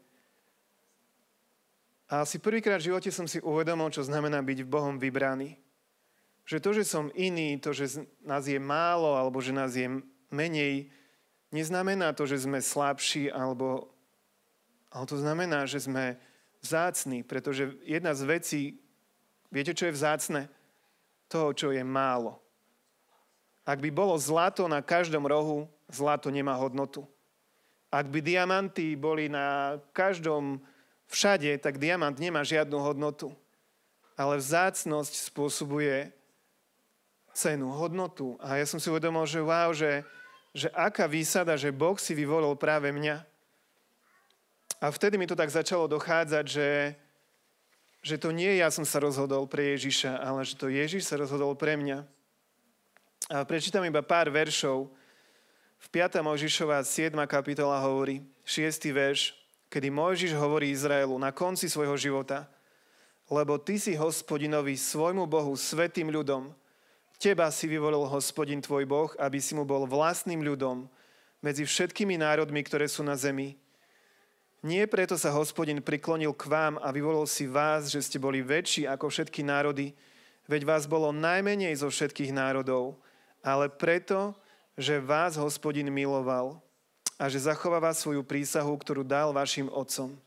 A: A asi prvýkrát v živote som si uvedomil, čo znamená byť Bohom vybraný. Že to, že som iný, to, že nás je málo, alebo že nás je menej, neznamená to, že sme slabší, alebo, ale to znamená, že sme vzácni, pretože jedna z vecí, viete, čo je vzácne? Toho, čo je málo. Ak by bolo zlato na každom rohu, zlato nemá hodnotu. Ak by diamanty boli na každom všade, tak diamant nemá žiadnu hodnotu. Ale vzácnosť spôsobuje cenu, hodnotu. A ja som si uvedomil, že wow, že, že aká výsada, že Boh si vyvolil práve mňa. A vtedy mi to tak začalo dochádzať, že, že to nie ja som sa rozhodol pre Ježiša, ale že to Ježiš sa rozhodol pre mňa. A prečítam iba pár veršov. V piata Mojžišova siedma kapitola hovorí, šiesty verš, kedy Mojžiš hovorí Izraelu na konci svojho života, lebo ty si Hospodinovi, svojmu Bohu, svätým ľudom. Teba si vyvolil Hospodin tvoj Boh, aby si mu bol vlastným ľudom medzi všetkými národmi, ktoré sú na zemi. Nie preto sa Hospodin priklonil k vám a vyvolil si vás, že ste boli väčší ako všetky národy, veď vás bolo najmenej zo všetkých národov, ale preto, že vás Hospodin miloval a že zachováva svoju prísahu, ktorú dal vašim otcom.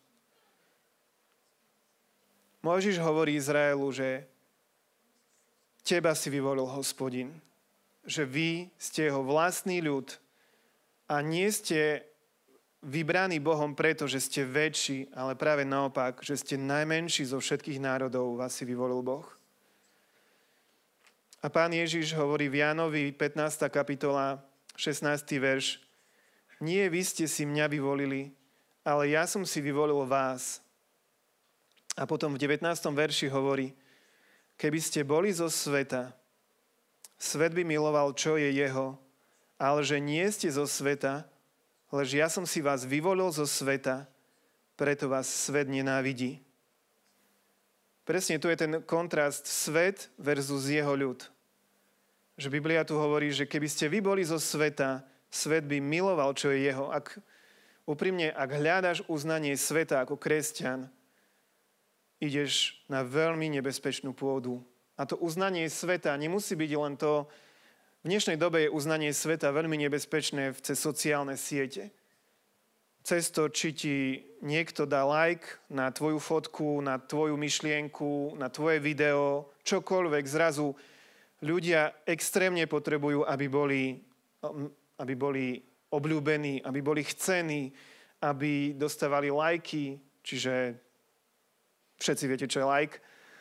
A: Mojžiš hovorí Izraelu, že teba si vyvolil Hospodin, že vy ste jeho vlastný ľud a nie ste vybraní Bohom preto, že ste väčší, ale práve naopak, že ste najmenší zo všetkých národov, vás si vyvolil Boh. A pán Ježiš hovorí v Jánovi pätnásta kapitola, šestnásty verš, nie vy ste si mňa vyvolili, ale ja som si vyvolil vás. A potom v devätnástom verši hovorí, keby ste boli zo sveta, svet by miloval, čo je jeho, ale že nie ste zo sveta, lež ja som si vás vyvolil zo sveta, preto vás svet nenávidí. Presne tu je ten kontrast svet versus jeho ľud. Že Biblia tu hovorí, že keby ste vy boli zo sveta, svet by miloval, čo je jeho. Ak, úprimne, ak hľadaš uznanie sveta ako kresťan, ideš na veľmi nebezpečnú pôdu. A to uznanie sveta nemusí byť len to. V dnešnej dobe je uznanie sveta veľmi nebezpečné cez sociálne siete. Cez to, či ti niekto dá like na tvoju fotku, na tvoju myšlienku, na tvoje video, čokoľvek, zrazu Ľudia extrémne potrebujú, aby boli, aby boli obľúbení, aby boli chcení, aby dostávali lajky, čiže všetci viete, čo je like.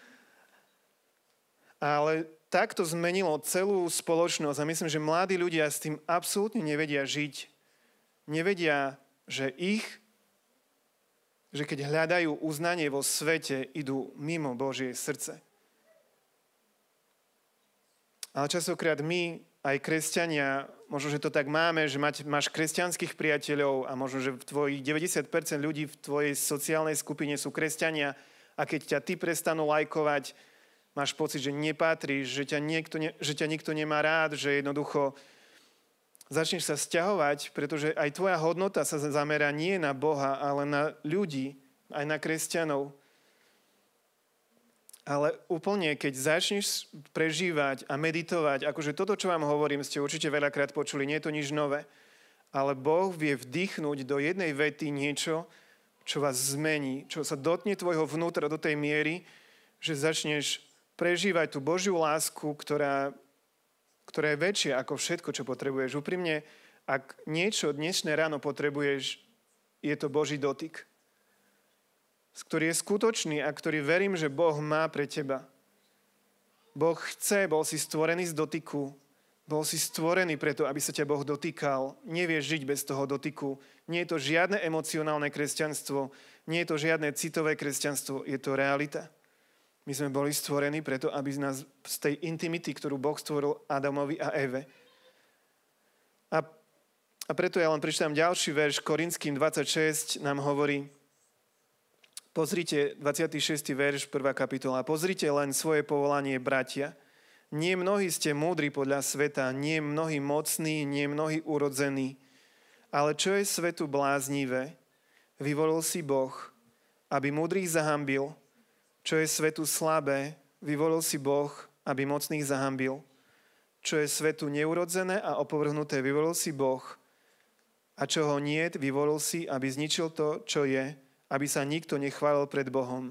A: Ale takto zmenilo celú spoločnosť a myslím, že mladí ľudia s tým absolútne nevedia žiť. Nevedia, že ich, že keď hľadajú uznanie vo svete, idú mimo Božie srdce. Ale častokrát my, aj kresťania, možno, že to tak máme, že mať, máš kresťanských priateľov a možno, že v tvojich deväťdesiat percent ľudí v tvojej sociálnej skupine sú kresťania a keď ťa ty prestanú lajkovať, máš pocit, že nepatríš, že ťa, niekto ne, že ťa nikto nemá rád, že jednoducho začneš sa sťahovať, pretože aj tvoja hodnota sa zamerá nie na Boha, ale na ľudí, aj na kresťanov. Ale úplne, keď začneš prežívať a meditovať, akože toto, čo vám hovorím, ste určite veľakrát počuli, nie je to nič nové, ale Boh vie vdýchnuť do jednej vety niečo, čo vás zmení, čo sa dotkne tvojho vnútra do tej miery, že začneš prežívať tú Božiu lásku, ktorá, ktorá je väčšia ako všetko, čo potrebuješ. Úprimne, ak niečo dnešné ráno potrebuješ, je to Boží dotyk, ktorý je skutočný a ktorý verím, že Boh má pre teba. Boh chce, bol si stvorený z dotyku, bol si stvorený preto, aby sa ťa Boh dotýkal. Nevieš žiť bez toho dotyku. Nie je to žiadne emocionálne kresťanstvo, nie je to žiadne citové kresťanstvo, je to realita. My sme boli stvorení preto, aby z nás z tej intimity, ktorú Boh stvoril Adamovi a Eve. A, a preto ja len prečítam ďalší verš, Korinským dvadsaťšesť nám hovorí, pozrite, dvadsiaty šiesty verš, prvá kapitola, pozrite len svoje povolanie, bratia. Nie mnohí ste múdri podľa sveta, nie mnohí mocní, nie mnohí urodzení. Ale čo je svetu bláznivé, vyvolil si Boh, aby múdrych zahambil. Čo je svetu slabé, vyvolil si Boh, aby mocných zahambil. Čo je svetu neurodzené a opovrhnuté, vyvolil si Boh. A čo ho niet, vyvolil si, aby zničil to, čo je, aby sa nikto nechválil pred Bohom.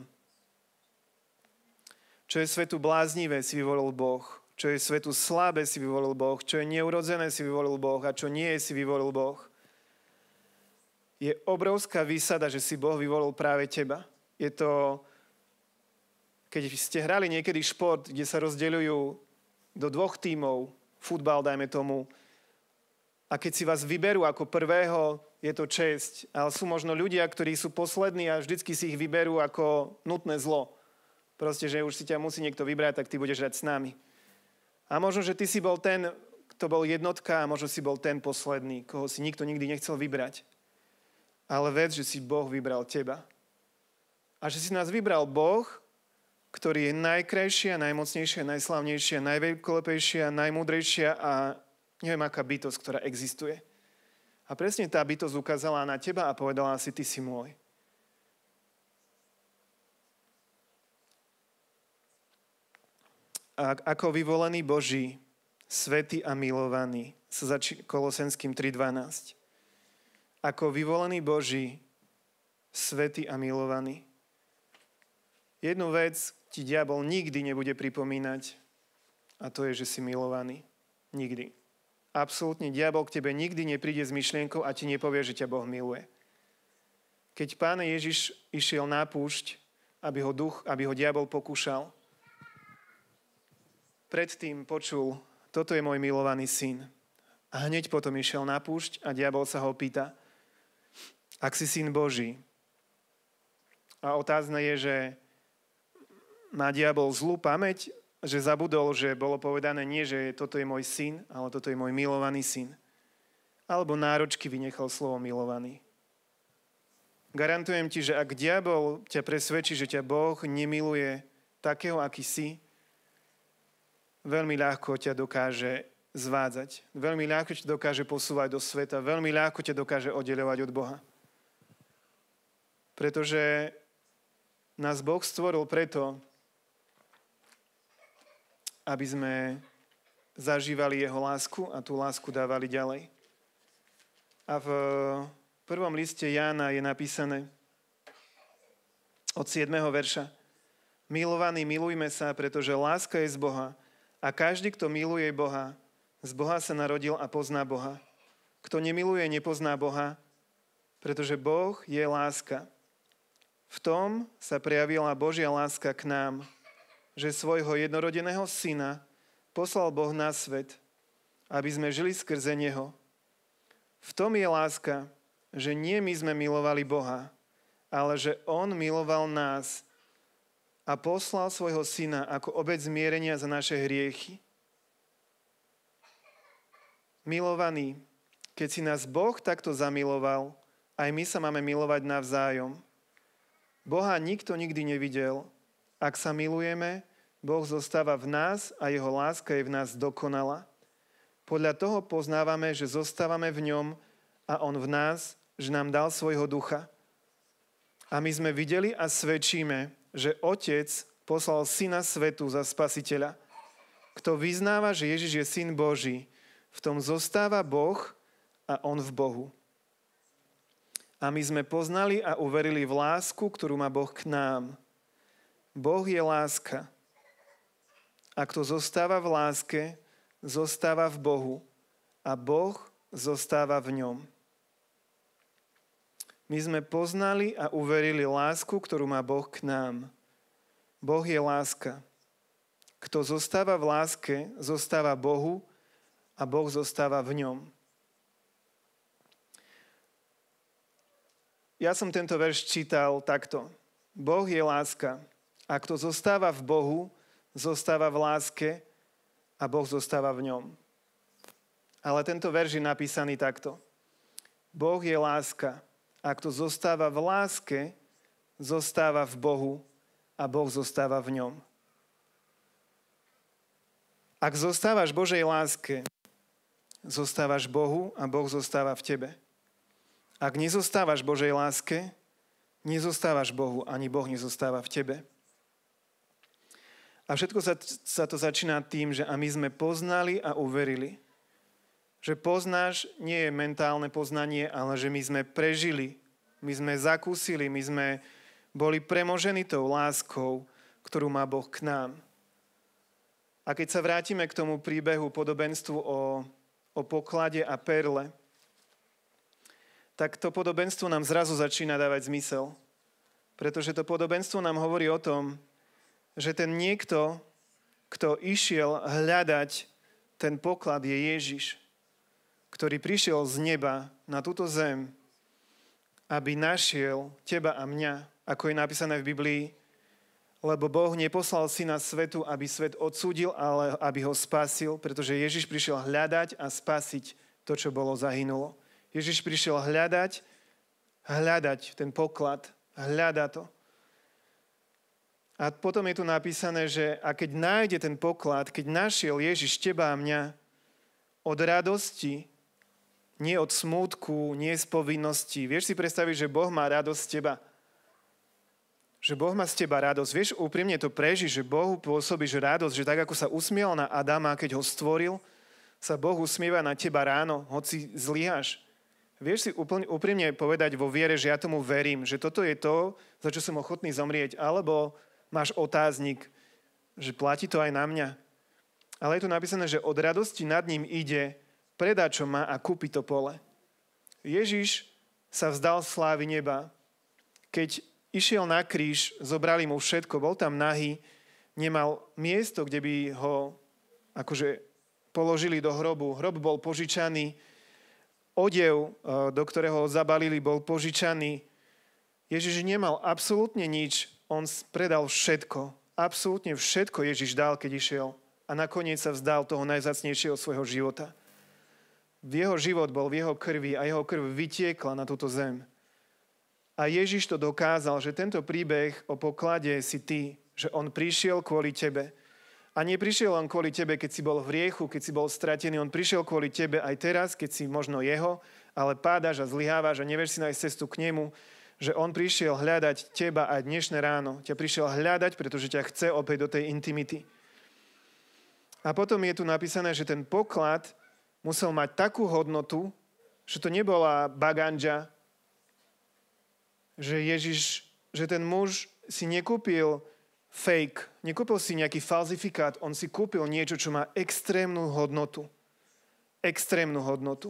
A: Čo je svetu bláznivé, si vyvolil Boh. Čo je svetu slabé, si vyvolil Boh. Čo je neurodzené, si vyvolil Boh. A čo nie je, si vyvolil Boh. Je obrovská výsada, že si Boh vyvolil práve teba. Je to, keď ste hrali niekedy šport, kde sa rozdeľujú do dvoch tímov, futbal, dajme tomu, a keď si vás vyberú ako prvého, je to česť. Ale sú možno ľudia, ktorí sú poslední a vždycky si ich vyberú ako nutné zlo. Proste, že už si ťa musí niekto vybrať, tak ty budeš hrať s nami. A možno, že ty si bol ten, kto bol jednotka a možno si bol ten posledný, koho si nikto nikdy nechcel vybrať. Ale vec, že si Boh vybral teba. A že si nás vybral Boh, ktorý je najkrajšia, najmocnejšia, najslavnejšia, najveľkolepejšia, najmúdrejšia a neviem, aká bytosť, ktorá existuje. A presne tá bytosť ukázala na teba a povedala si, ty si môj. A ako vyvolený Boží, svätý a milovaný, sa začí Kolosenským tri dvanásť. Ako vyvolený Boží, svätý a milovaný. Jednu vec ti diabol nikdy nebude pripomínať a to je, že si milovaný. Nikdy. Absolútne diabol k tebe nikdy nepríde s myšlienkou a ti nepovie, že ťa Boh miluje. Keď Pán Ježiš išiel na púšť, aby ho duch, aby ho diabol pokúšal, predtým počul, toto je môj milovaný syn. A hneď potom išiel na púšť a diabol sa ho pýta, ak si syn Boží. A otázne je, že má diabol zlú pamäť, že zabudol, že bolo povedané nie, že toto je môj syn, ale toto je môj milovaný syn. Alebo náročky vynechal slovo milovaný. Garantujem ti, že ak diabol ťa presvedčí, že ťa Boh nemiluje takého, aký si, veľmi ľahko ťa dokáže zvádzať. Veľmi ľahko ťa dokáže posúvať do sveta. Veľmi ľahko ťa dokáže oddeľovať od Boha. Pretože nás Boh stvoril preto, aby sme zažívali jeho lásku a tú lásku dávali ďalej. A v prvom liste Jána je napísané od siedmeho verša. Milovaní, milujme sa, pretože láska je z Boha. A A každý, kto miluje Boha, z Boha sa narodil a pozná Boha. Kto nemiluje, nepozná Boha, pretože Boh je láska. V tom sa prejavila Božia láska k nám, že svojho jednorodeného syna poslal Boh na svet, aby sme žili skrze neho. V tom je láska, že nie my sme milovali Boha, ale že on miloval nás a poslal svojho syna ako obeť zmierenia za naše hriechy. Milovaní, keď si nás Boh takto zamiloval, aj my sa máme milovať navzájom. Boha nikto nikdy nevidel. Ak sa milujeme, Boh zostáva v nás a jeho láska je v nás dokonalá. Podľa toho poznávame, že zostávame v ňom a on v nás, že nám dal svojho ducha. A my sme videli a svedčíme, že Otec poslal Syna svetu za Spasiteľa. Kto vyznáva, že Ježiš je Syn Boží, v tom zostáva Boh a on v Bohu. A my sme poznali a uverili v lásku, ktorú má Boh k nám. Boh je láska. A kto zostáva v láske, zostáva v Bohu a Boh zostáva v ňom. My sme poznali a uverili lásku, ktorú má Boh k nám. Boh je láska. Kto zostáva v láske, zostáva Bohu a Boh zostáva v ňom. Ja som tento verš čítal takto. Boh je láska. A kto zostáva v Bohu, zostáva v láske a Boh zostáva v ňom. Ale tento verš je napísaný takto. Boh je láska. A kto zostáva v láske, zostáva v Bohu a Boh zostáva v ňom. Ak zostávaš v Božej láske, zostávaš Bohu a Boh zostáva v tebe. Ak nezostávaš v Božej láske, nezostávaš Bohu, ani Boh nezostáva v tebe. A všetko sa, sa to začína tým, že a my sme poznali a uverili. Že poznáš nie je mentálne poznanie, ale že my sme prežili, my sme zakúsili, my sme boli premožení tou láskou, ktorú má Boh k nám. A keď sa vrátime k tomu príbehu, podobenstvu o, o poklade a perle, tak to podobenstvo nám zrazu začína dávať zmysel. Pretože to podobenstvo nám hovorí o tom, že ten niekto, kto išiel hľadať ten poklad, je Ježiš, ktorý prišiel z neba na túto zem, aby našiel teba a mňa, ako je napísané v Biblii, lebo Boh neposlal Syna svetu, aby svet odsúdil, ale aby ho spasil, pretože Ježiš prišiel hľadať a spasiť to, čo bolo zahynulo. Ježiš prišiel hľadať, hľadať ten poklad, hľada to. A potom je tu napísané, že a keď nájde ten poklad, keď našiel Ježiš teba a mňa, od radosti, nie od smútku, nie z povinností. Vieš si predstaviť, že Boh má radosť z teba? Že Boh má z teba radosť. Vieš, úprimne to prežiť, že Bohu pôsobíš radosť, že tak, ako sa usmiel na Adama, keď ho stvoril, sa Boh usmieva na teba ráno, hoci zlyháš. Vieš si úplne, úprimne povedať vo viere, že ja tomu verím, že toto je to, za čo som ochotný zomrieť, alebo máš otáznik, že platí to aj na mňa. Ale je tu napísané, že od radosti nad ním ide, predá, čo má a kúpi to pole. Ježiš sa vzdal slávy neba. Keď išiel na kríž, zobrali mu všetko, bol tam nahý, nemal miesto, kde by ho akože položili do hrobu. Hrob bol požičaný, odev, do ktorého ho zabalili, bol požičaný. Ježiš nemal absolútne nič, on predal všetko. Absolútne všetko Ježiš dal, keď išiel. A nakoniec sa vzdal toho najvzácnejšieho svojho života. V jeho život bol v jeho krvi a jeho krv vytiekla na túto zem. A Ježiš to dokázal, že tento príbeh o poklade si ty, že on prišiel kvôli tebe. A neprišiel len kvôli tebe, keď si bol v hriechu, keď si bol stratený. On prišiel kvôli tebe aj teraz, keď si možno jeho, ale pádaš a zlyhávaš a nevieš si nájsť cestu k nemu, že on prišiel hľadať teba aj dnešné ráno. Ťa prišiel hľadať, pretože ťa chce opäť do tej intimity. A potom je tu napísané, že ten poklad musel mať takú hodnotu, že to nebola bagandža, že Ježiš, že ten muž si nekúpil fake, nekúpil si nejaký falzifikát, on si kúpil niečo, čo má extrémnu hodnotu. Extrémnu hodnotu.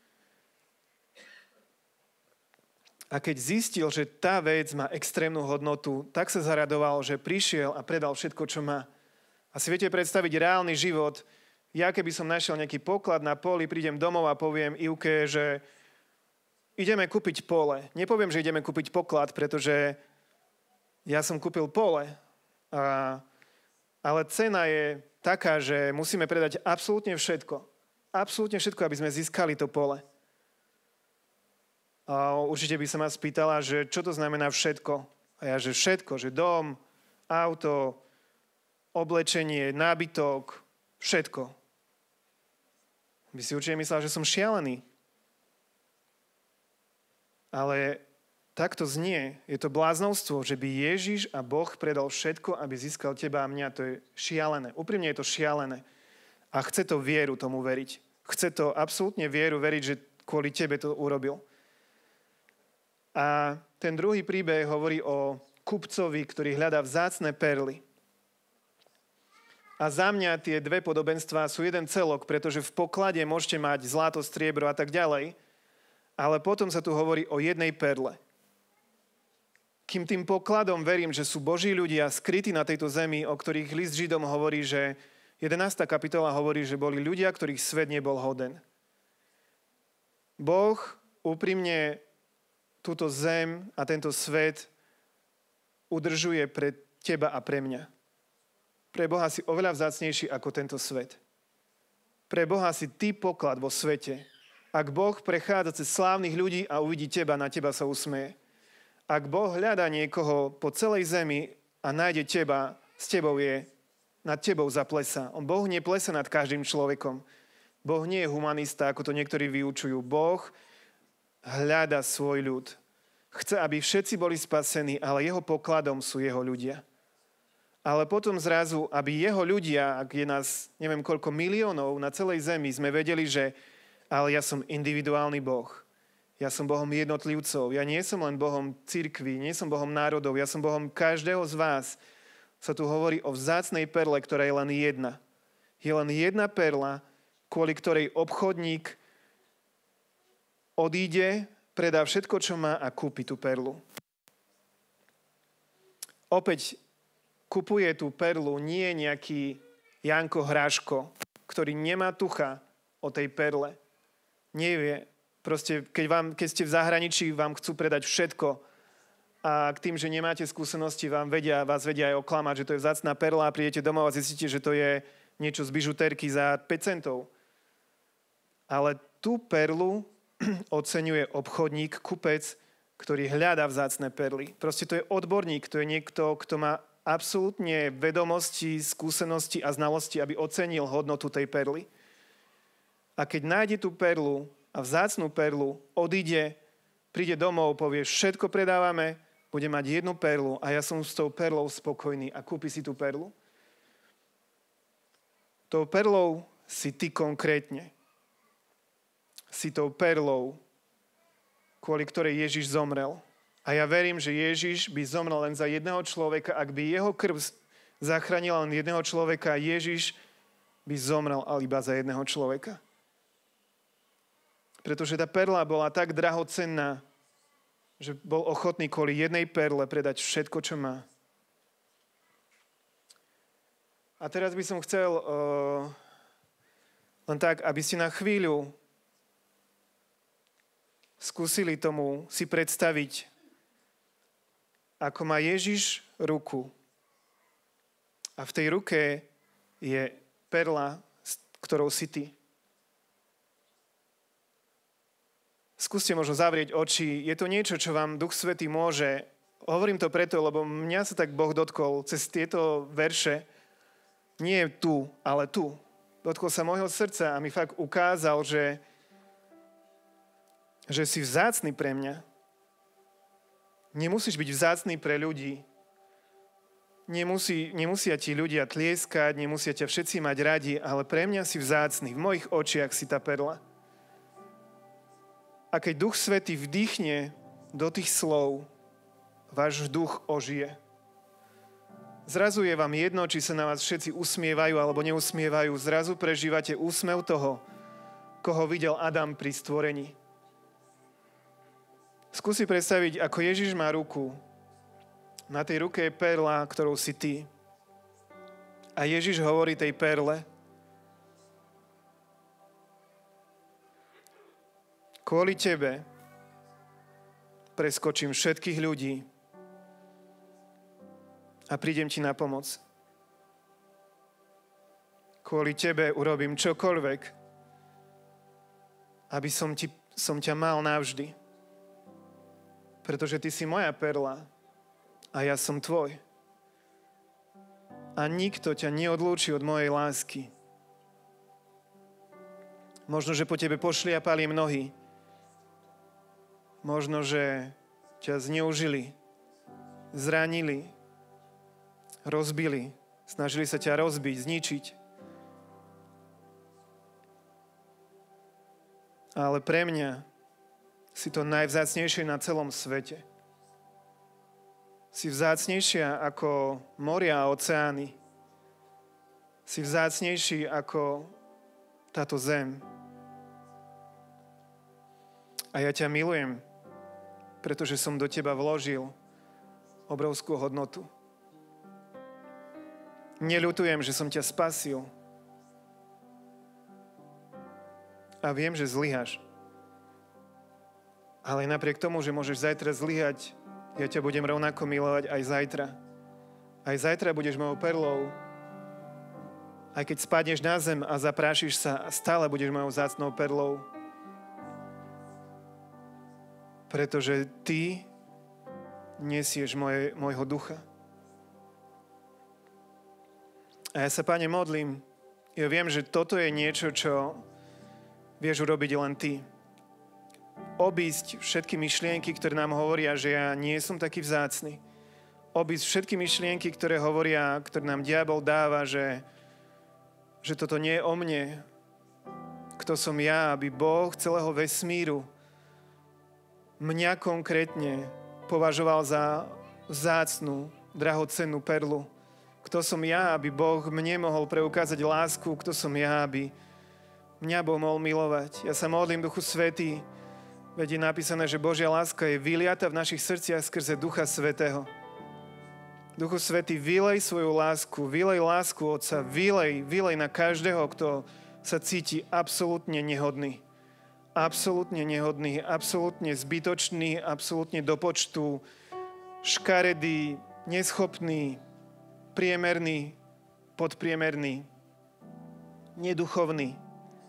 A: A keď zistil, že tá vec má extrémnu hodnotu, tak sa zaradoval, že prišiel a predal všetko, čo má. A si viete predstaviť reálny život. Ja keby som našiel nejaký poklad na poli, prídem domov a poviem Ivke, že ideme kúpiť pole. Nepoviem, že ideme kúpiť poklad, pretože ja som kúpil pole. A, ale cena je taká, že musíme predať absolútne všetko. Absolútne všetko, aby sme získali to pole. A určite by sa ma spýtala, že čo to znamená všetko. A ja, že všetko, že dom, auto, oblečenie, nábytok, všetko. By si určite myslela, že som šialený. Ale tak to znie. Je to bláznovstvo, že by Ježiš a Boh predal všetko, aby získal teba a mňa. To je šialené. Úprimne je to šialené. A chce to vieru tomu veriť. Chce to absolútne vieru veriť, že kvôli tebe to urobil. A ten druhý príbeh hovorí o kupcovi, ktorý hľadá vzácne perly. A za mňa tie dve podobenstvá sú jeden celok, pretože v poklade môžete mať zlato, striebro a tak ďalej, ale potom sa tu hovorí o jednej perle. Kým tým pokladom verím, že sú Boží ľudia skrytí na tejto zemi, o ktorých list Židom hovorí, že jedenásta kapitola hovorí, že boli ľudia, ktorých svet nebol hoden. Boh úprimne túto zem a tento svet udržuje pre teba a pre mňa. Pre Boha si oveľa vzácnejší ako tento svet. Pre Boha si ty poklad vo svete. Ak Boh prechádza cez slávnych ľudí a uvidí teba, na teba sa usmeje. Ak Boh hľadá niekoho po celej zemi a nájde teba, s tebou je, nad tebou zaplesá. On Boh nie plesa nad každým človekom. Boh nie je humanista, ako to niektorí vyučujú. Boh hľada svoj ľud. Chce, aby všetci boli spasení, ale jeho pokladom sú jeho ľudia. Ale potom zrazu, aby jeho ľudia, ak je nás neviem koľko miliónov na celej zemi, sme vedeli, že ale ja som individuálny Boh. Ja som Bohom jednotlivcov. Ja nie som len Bohom cirkvi, nie som Bohom národov, ja som Bohom každého z vás. Sa tu hovorí o vzácnej perle, ktorá je len jedna. Je len jedna perla, kvôli ktorej obchodník odíde, predá všetko, čo má a kúpi tú perlu. Opäť kupuje tú perlu nie nejaký Janko Hráško, ktorý nemá tucha o tej perle. Nevie. Proste, keď, vám, keď ste v zahraničí, vám chcú predať všetko a k tým, že nemáte skúsenosti, vám vedia, vás vedia aj oklamať, že to je vzácna perla a prídete domov a zistíte, že to je niečo z bižutérky za päť centov. Ale tú perlu oceňuje obchodník, kupec, ktorý hľadá vzácne perly. Proste to je odborník, to je niekto, kto má absolútne vedomosti, skúsenosti a znalosti, aby ocenil hodnotu tej perly. A keď nájde tú perlu a vzácnu perlu, odíde, príde domov, povie, všetko predávame, bude mať jednu perlu a ja som s tou perlou spokojný a kúpi si tú perlu. Tou perlou si ty konkrétne. Si tou perlou, kvôli ktorej Ježiš zomrel. A ja verím, že Ježiš by zomrel len za jedného človeka. Ak by jeho krv zachránila len jedného človeka, Ježiš by zomrel ale iba za jedného človeka. Pretože tá perla bola tak drahocenná, že bol ochotný kvôli jednej perle predať všetko, čo má. A teraz by som chcel uh, len tak, aby ste na chvíľu skúsili tomu si predstaviť, ako má Ježiš ruku. A v tej ruke je perla, ktorou si ty. Skúste možno zavrieť oči. Je to niečo, čo vám Duch Svätý môže. Hovorím to preto, lebo mňa sa tak Boh dotkol cez tieto verše. Nie tu, ale tu. Dotkol sa môjho srdca a mi fakt ukázal, že, že si vzácny pre mňa. Nemusíš byť vzácny pre ľudí. Nemusí, nemusia ti ľudia tlieskať, nemusia ťa všetci mať radi, ale pre mňa si vzácny. V mojich očiach si tá perla. A keď Duch Svätý vdýchne do tých slov, váš duch ožije. Zrazu je vám jedno, či sa na vás všetci usmievajú alebo neusmievajú. Zrazu prežívate úsmev toho, koho videl Adam pri stvorení. Skúsi predstaviť, ako Ježiš má ruku. Na tej ruke je perla, ktorou si ty. A Ježiš hovorí tej perle: kvôli tebe preskočím všetkých ľudí a prídem ti na pomoc. Kvôli tebe urobím čokoľvek, aby som, ti, som ťa mal navždy. Pretože ty si moja perla a ja som tvoj. A nikto ťa neodlúči od mojej lásky. Možno, že po tebe pošliapali mnohí. Možno, že ťa zneužili, zranili, rozbili, snažili sa ťa rozbiť, zničiť. Ale pre mňa si to najvzácnejšie na celom svete. Si vzácnejšia ako moria a oceány. Si vzácnejší ako táto zem. A ja ťa milujem, pretože som do teba vložil obrovskú hodnotu. Neľutujem, že som ťa spasil. A viem, že zlyhaš. Ale napriek tomu, že môžeš zajtra zlyhať, ja ťa budem rovnako milovať aj zajtra. Aj zajtra budeš mojou perlou. Aj keď spadneš na zem a zaprášiš sa, stále budeš mojou vzácnou perlou. Pretože ty nesieš moje, môjho ducha. A ja sa, Pane, modlím. Ja viem, že toto je niečo, čo vieš urobiť len ty. Obísť všetky myšlienky, ktoré nám hovoria, že ja nie som taký vzácny. Obísť všetky myšlienky, ktoré hovoria, ktoré nám diabol dáva, že, že toto nie je o mne. Kto som ja, aby Boh celého vesmíru mňa konkrétne považoval za vzácnu, drahocennú perlu. Kto som ja, aby Boh mne mohol preukázať lásku? Kto som ja, aby mňa Boh mohol milovať? Ja sa modlím, Duchu Svätý, veď je napísané, že Božia láska je vyliata v našich srdciach skrze Ducha Svätého. Duchu Svätý, vylej svoju lásku, vylej lásku Otca, vylej, vylej na každého, kto sa cíti absolútne nehodný. Absolútne nehodný, absolútne zbytočný, absolútne do počtu, škaredý, neschopný, priemerný, podpriemerný, neduchovný,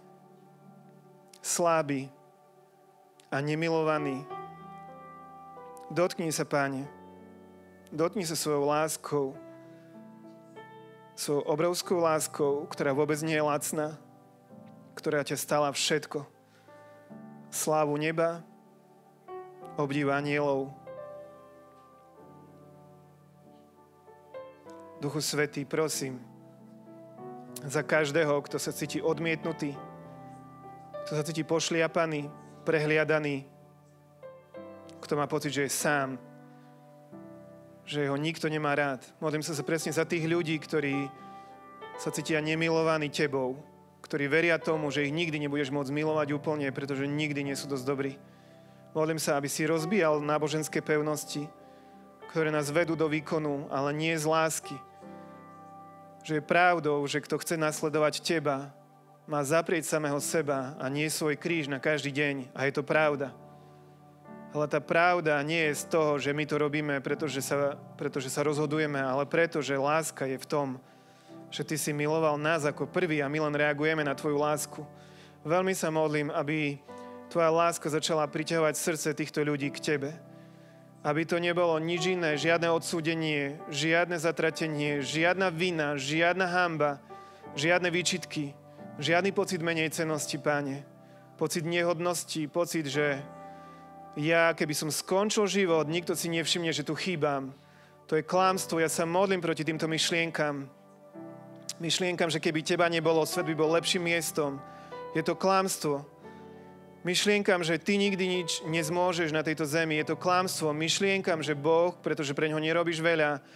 A: slabý a nemilovaný. Dotkni sa, Páne. Dotkni sa svojou láskou, svojou obrovskou láskou, ktorá vôbec nie je lacná, ktorá ťa stala všetko. Slávu neba, obdiv anielov. Duchu Svätý, prosím, za každého, kto sa cíti odmietnutý, kto sa cíti pošliapaný, prehliadaný, kto má pocit, že je sám, že ho nikto nemá rád. Modlím sa sa presne za tých ľudí, ktorí sa cítia nemilovaní tebou, ktorí veria tomu, že ich nikdy nebudeš môcť milovať úplne, pretože nikdy nie sú dosť dobrí. Modlím sa, aby si rozbíjal náboženské pevnosti, ktoré nás vedú do výkonu, ale nie z lásky. Že je pravdou, že kto chce nasledovať teba, má zaprieť samého seba a nie svoj kríž na každý deň. A je to pravda. Ale tá pravda nie je z toho, že my to robíme, pretože sa, pretože sa rozhodujeme, ale preto, že láska je v tom, že ty si miloval nás ako prvý a my len reagujeme na tvoju lásku. Veľmi sa modlím, aby tvoja láska začala priťahovať srdce týchto ľudí k tebe. Aby to nebolo nič iné, žiadne odsúdenie, žiadne zatratenie, žiadna vina, žiadna hanba, žiadne výčitky, žiadny pocit menej cennosti, Páne. Pocit nehodnosti, pocit, že ja, keby som skončil život, nikto si nevšimne, že tu chýbam. To je klamstvo, ja sa modlím proti týmto myšlienkam. Myšlienkam, že keby teba nebolo, svet by bol lepším miestom. Je to klamstvo. Myšlienkam, že ty nikdy nič nezmôžeš na tejto zemi. Je to klamstvo. Myšlienkam, že Boh, pretože pre ňoho nerobíš veľa,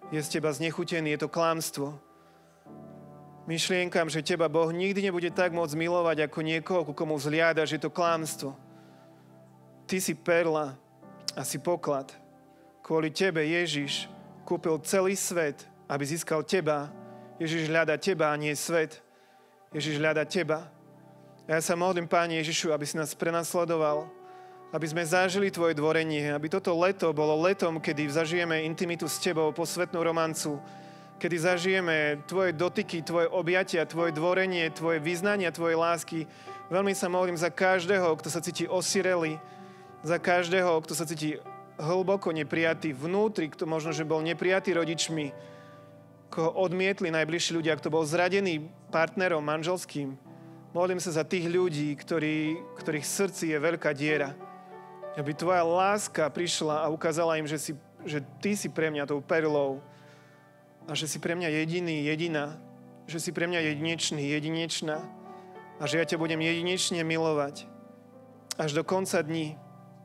A: je z teba znechutený, je to klamstvo. Myšlienkam, že teba Boh nikdy nebude tak môcť milovať ako niekoho, ku komu zliadaš, je to klamstvo. Ty si perla a si poklad. Kvôli tebe Ježiš kúpil celý svet, aby získal teba. Ježiš hľada teba a nie svet. Ježiš hľada teba. A ja sa modlím, Páne Ježišu, aby si nás prenasledoval, aby sme zažili Tvoje dvorenie, aby toto leto bolo letom, kedy zažijeme intimitu s Tebou, posvetnú romancu, kedy zažijeme Tvoje dotyky, Tvoje objatia, Tvoje dvorenie, Tvoje vyznania, Tvoje lásky. Veľmi sa modlím za každého, kto sa cíti osirelý, za každého, kto sa cíti hlboko neprijatý vnútri, kto možno, že bol neprijatý rodičmi, koho odmietli najbližší ľudia, kto bol zradený partnerom manželským. Modlím sa za tých ľudí, ktorí, ktorých srdci je veľká diera. Aby Tvoja láska prišla a ukázala im, že, si, že Ty si pre mňa tou perlou, a že si pre mňa jediný, jediná, že si pre mňa jedinečný, jedinečná a že ja ťa budem jedinečne milovať až do konca dní.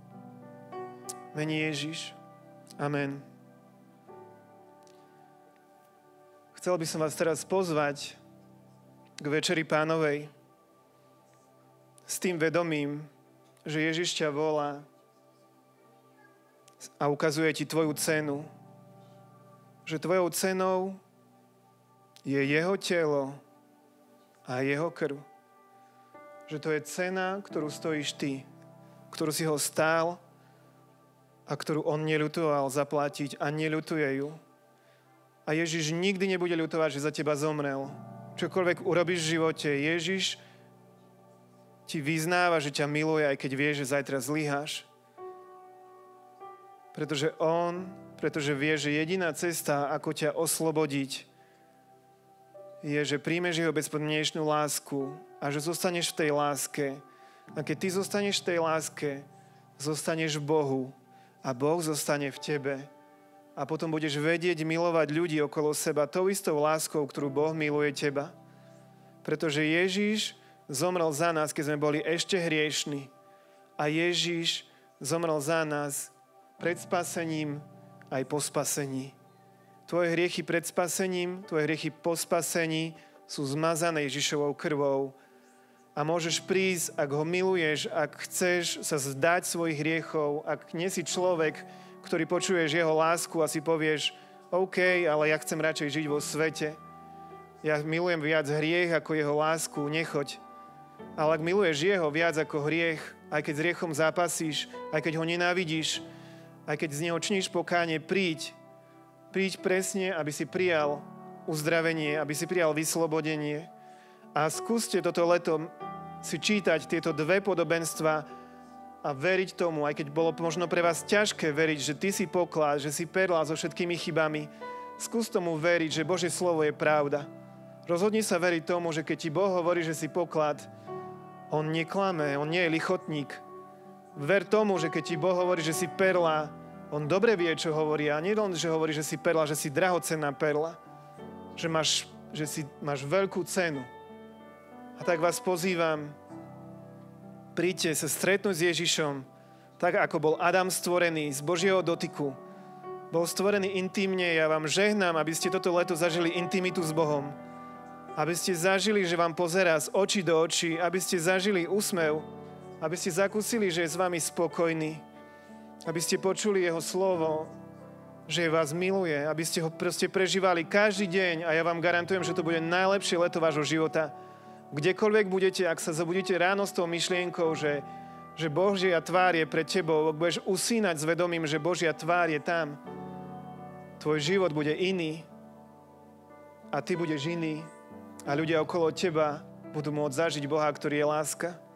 A: Mení Ježiš. Amen. Chcel by som vás teraz pozvať k Večeri Pánovej s tým vedomím, že Ježiš ťa volá a ukazuje ti tvoju cenu. Že tvojou cenou je jeho telo a jeho krv. Že to je cena, ktorú stojíš ty, ktorú si ho stál a ktorú on neľutoval zaplatiť a neľutuje ju. A Ježiš nikdy nebude ľutovať, že za teba zomrel. Čokoľvek urobíš v živote, Ježiš ti vyznáva, že ťa miluje, aj keď vie, že zajtra zlyháš. Pretože on pretože vie, že jediná cesta, ako ťa oslobodiť, je, že príjmeš jeho bezpodmienečnú lásku a že zostaneš v tej láske. A keď ty zostaneš v tej láske, zostaneš v Bohu a Boh zostane v tebe. A potom budeš vedieť milovať ľudí okolo seba tou istou láskou, ktorú Boh miluje teba. Pretože Ježiš zomrel za nás, keď sme boli ešte hriešni. A Ježiš zomrel za nás pred spasením aj po spasení. Tvoje hriechy pred spasením, tvoje hriechy po spasení sú zmazané Ježišovou krvou. A môžeš prísť, ak ho miluješ, ak chceš sa zdať svojich hriechov, ak nie si človek, ktorý počuješ jeho lásku a si povieš, OK, ale ja chcem radšej žiť vo svete. Ja milujem viac hriech ako jeho lásku, nechoď. Ale ak miluješ jeho viac ako hriech, aj keď s hriechom zápasíš, aj keď ho nenávidíš, aj keď z neho činíš pokánie, príď. Príď presne, aby si prijal uzdravenie, aby si prijal vyslobodenie. A skúste toto leto si čítať tieto dve podobenstva a veriť tomu, aj keď bolo možno pre vás ťažké veriť, že ty si poklad, že si perla so všetkými chybami. Skús tomu veriť, že Božie slovo je pravda. Rozhodni sa veriť tomu, že keď ti Boh hovorí, že si poklad, on neklame, on nie je lichotník. Ver tomu, že keď ti Boh hovorí, že si perla, on dobre vie, čo hovorí. A nie len, že hovorí, že si perla, že si drahocenná perla. Že máš, že si, máš veľkú cenu. A tak vás pozývam, príďte sa stretnúť s Ježišom, tak ako bol Adam stvorený z Božieho dotyku. Bol stvorený intímne. Ja vám žehnám, aby ste toto leto zažili intimitu s Bohom. Aby ste zažili, že vám pozerá z očí do očí. Aby ste zažili úsmev. Aby ste zakúsili, že je s vami spokojný. Aby ste počuli jeho slovo, že vás miluje. Aby ste ho proste prežívali každý deň. A ja vám garantujem, že to bude najlepšie leto vášho života. Kdekoľvek budete, ak sa zobudíte ráno s tou myšlienkou, že, že Božia tvár je pred tebou, ak budeš usínať s vedomím, že Božia tvár je tam, tvoj život bude iný a ty budeš iný a ľudia okolo teba budú môcť zažiť Boha, ktorý je láska.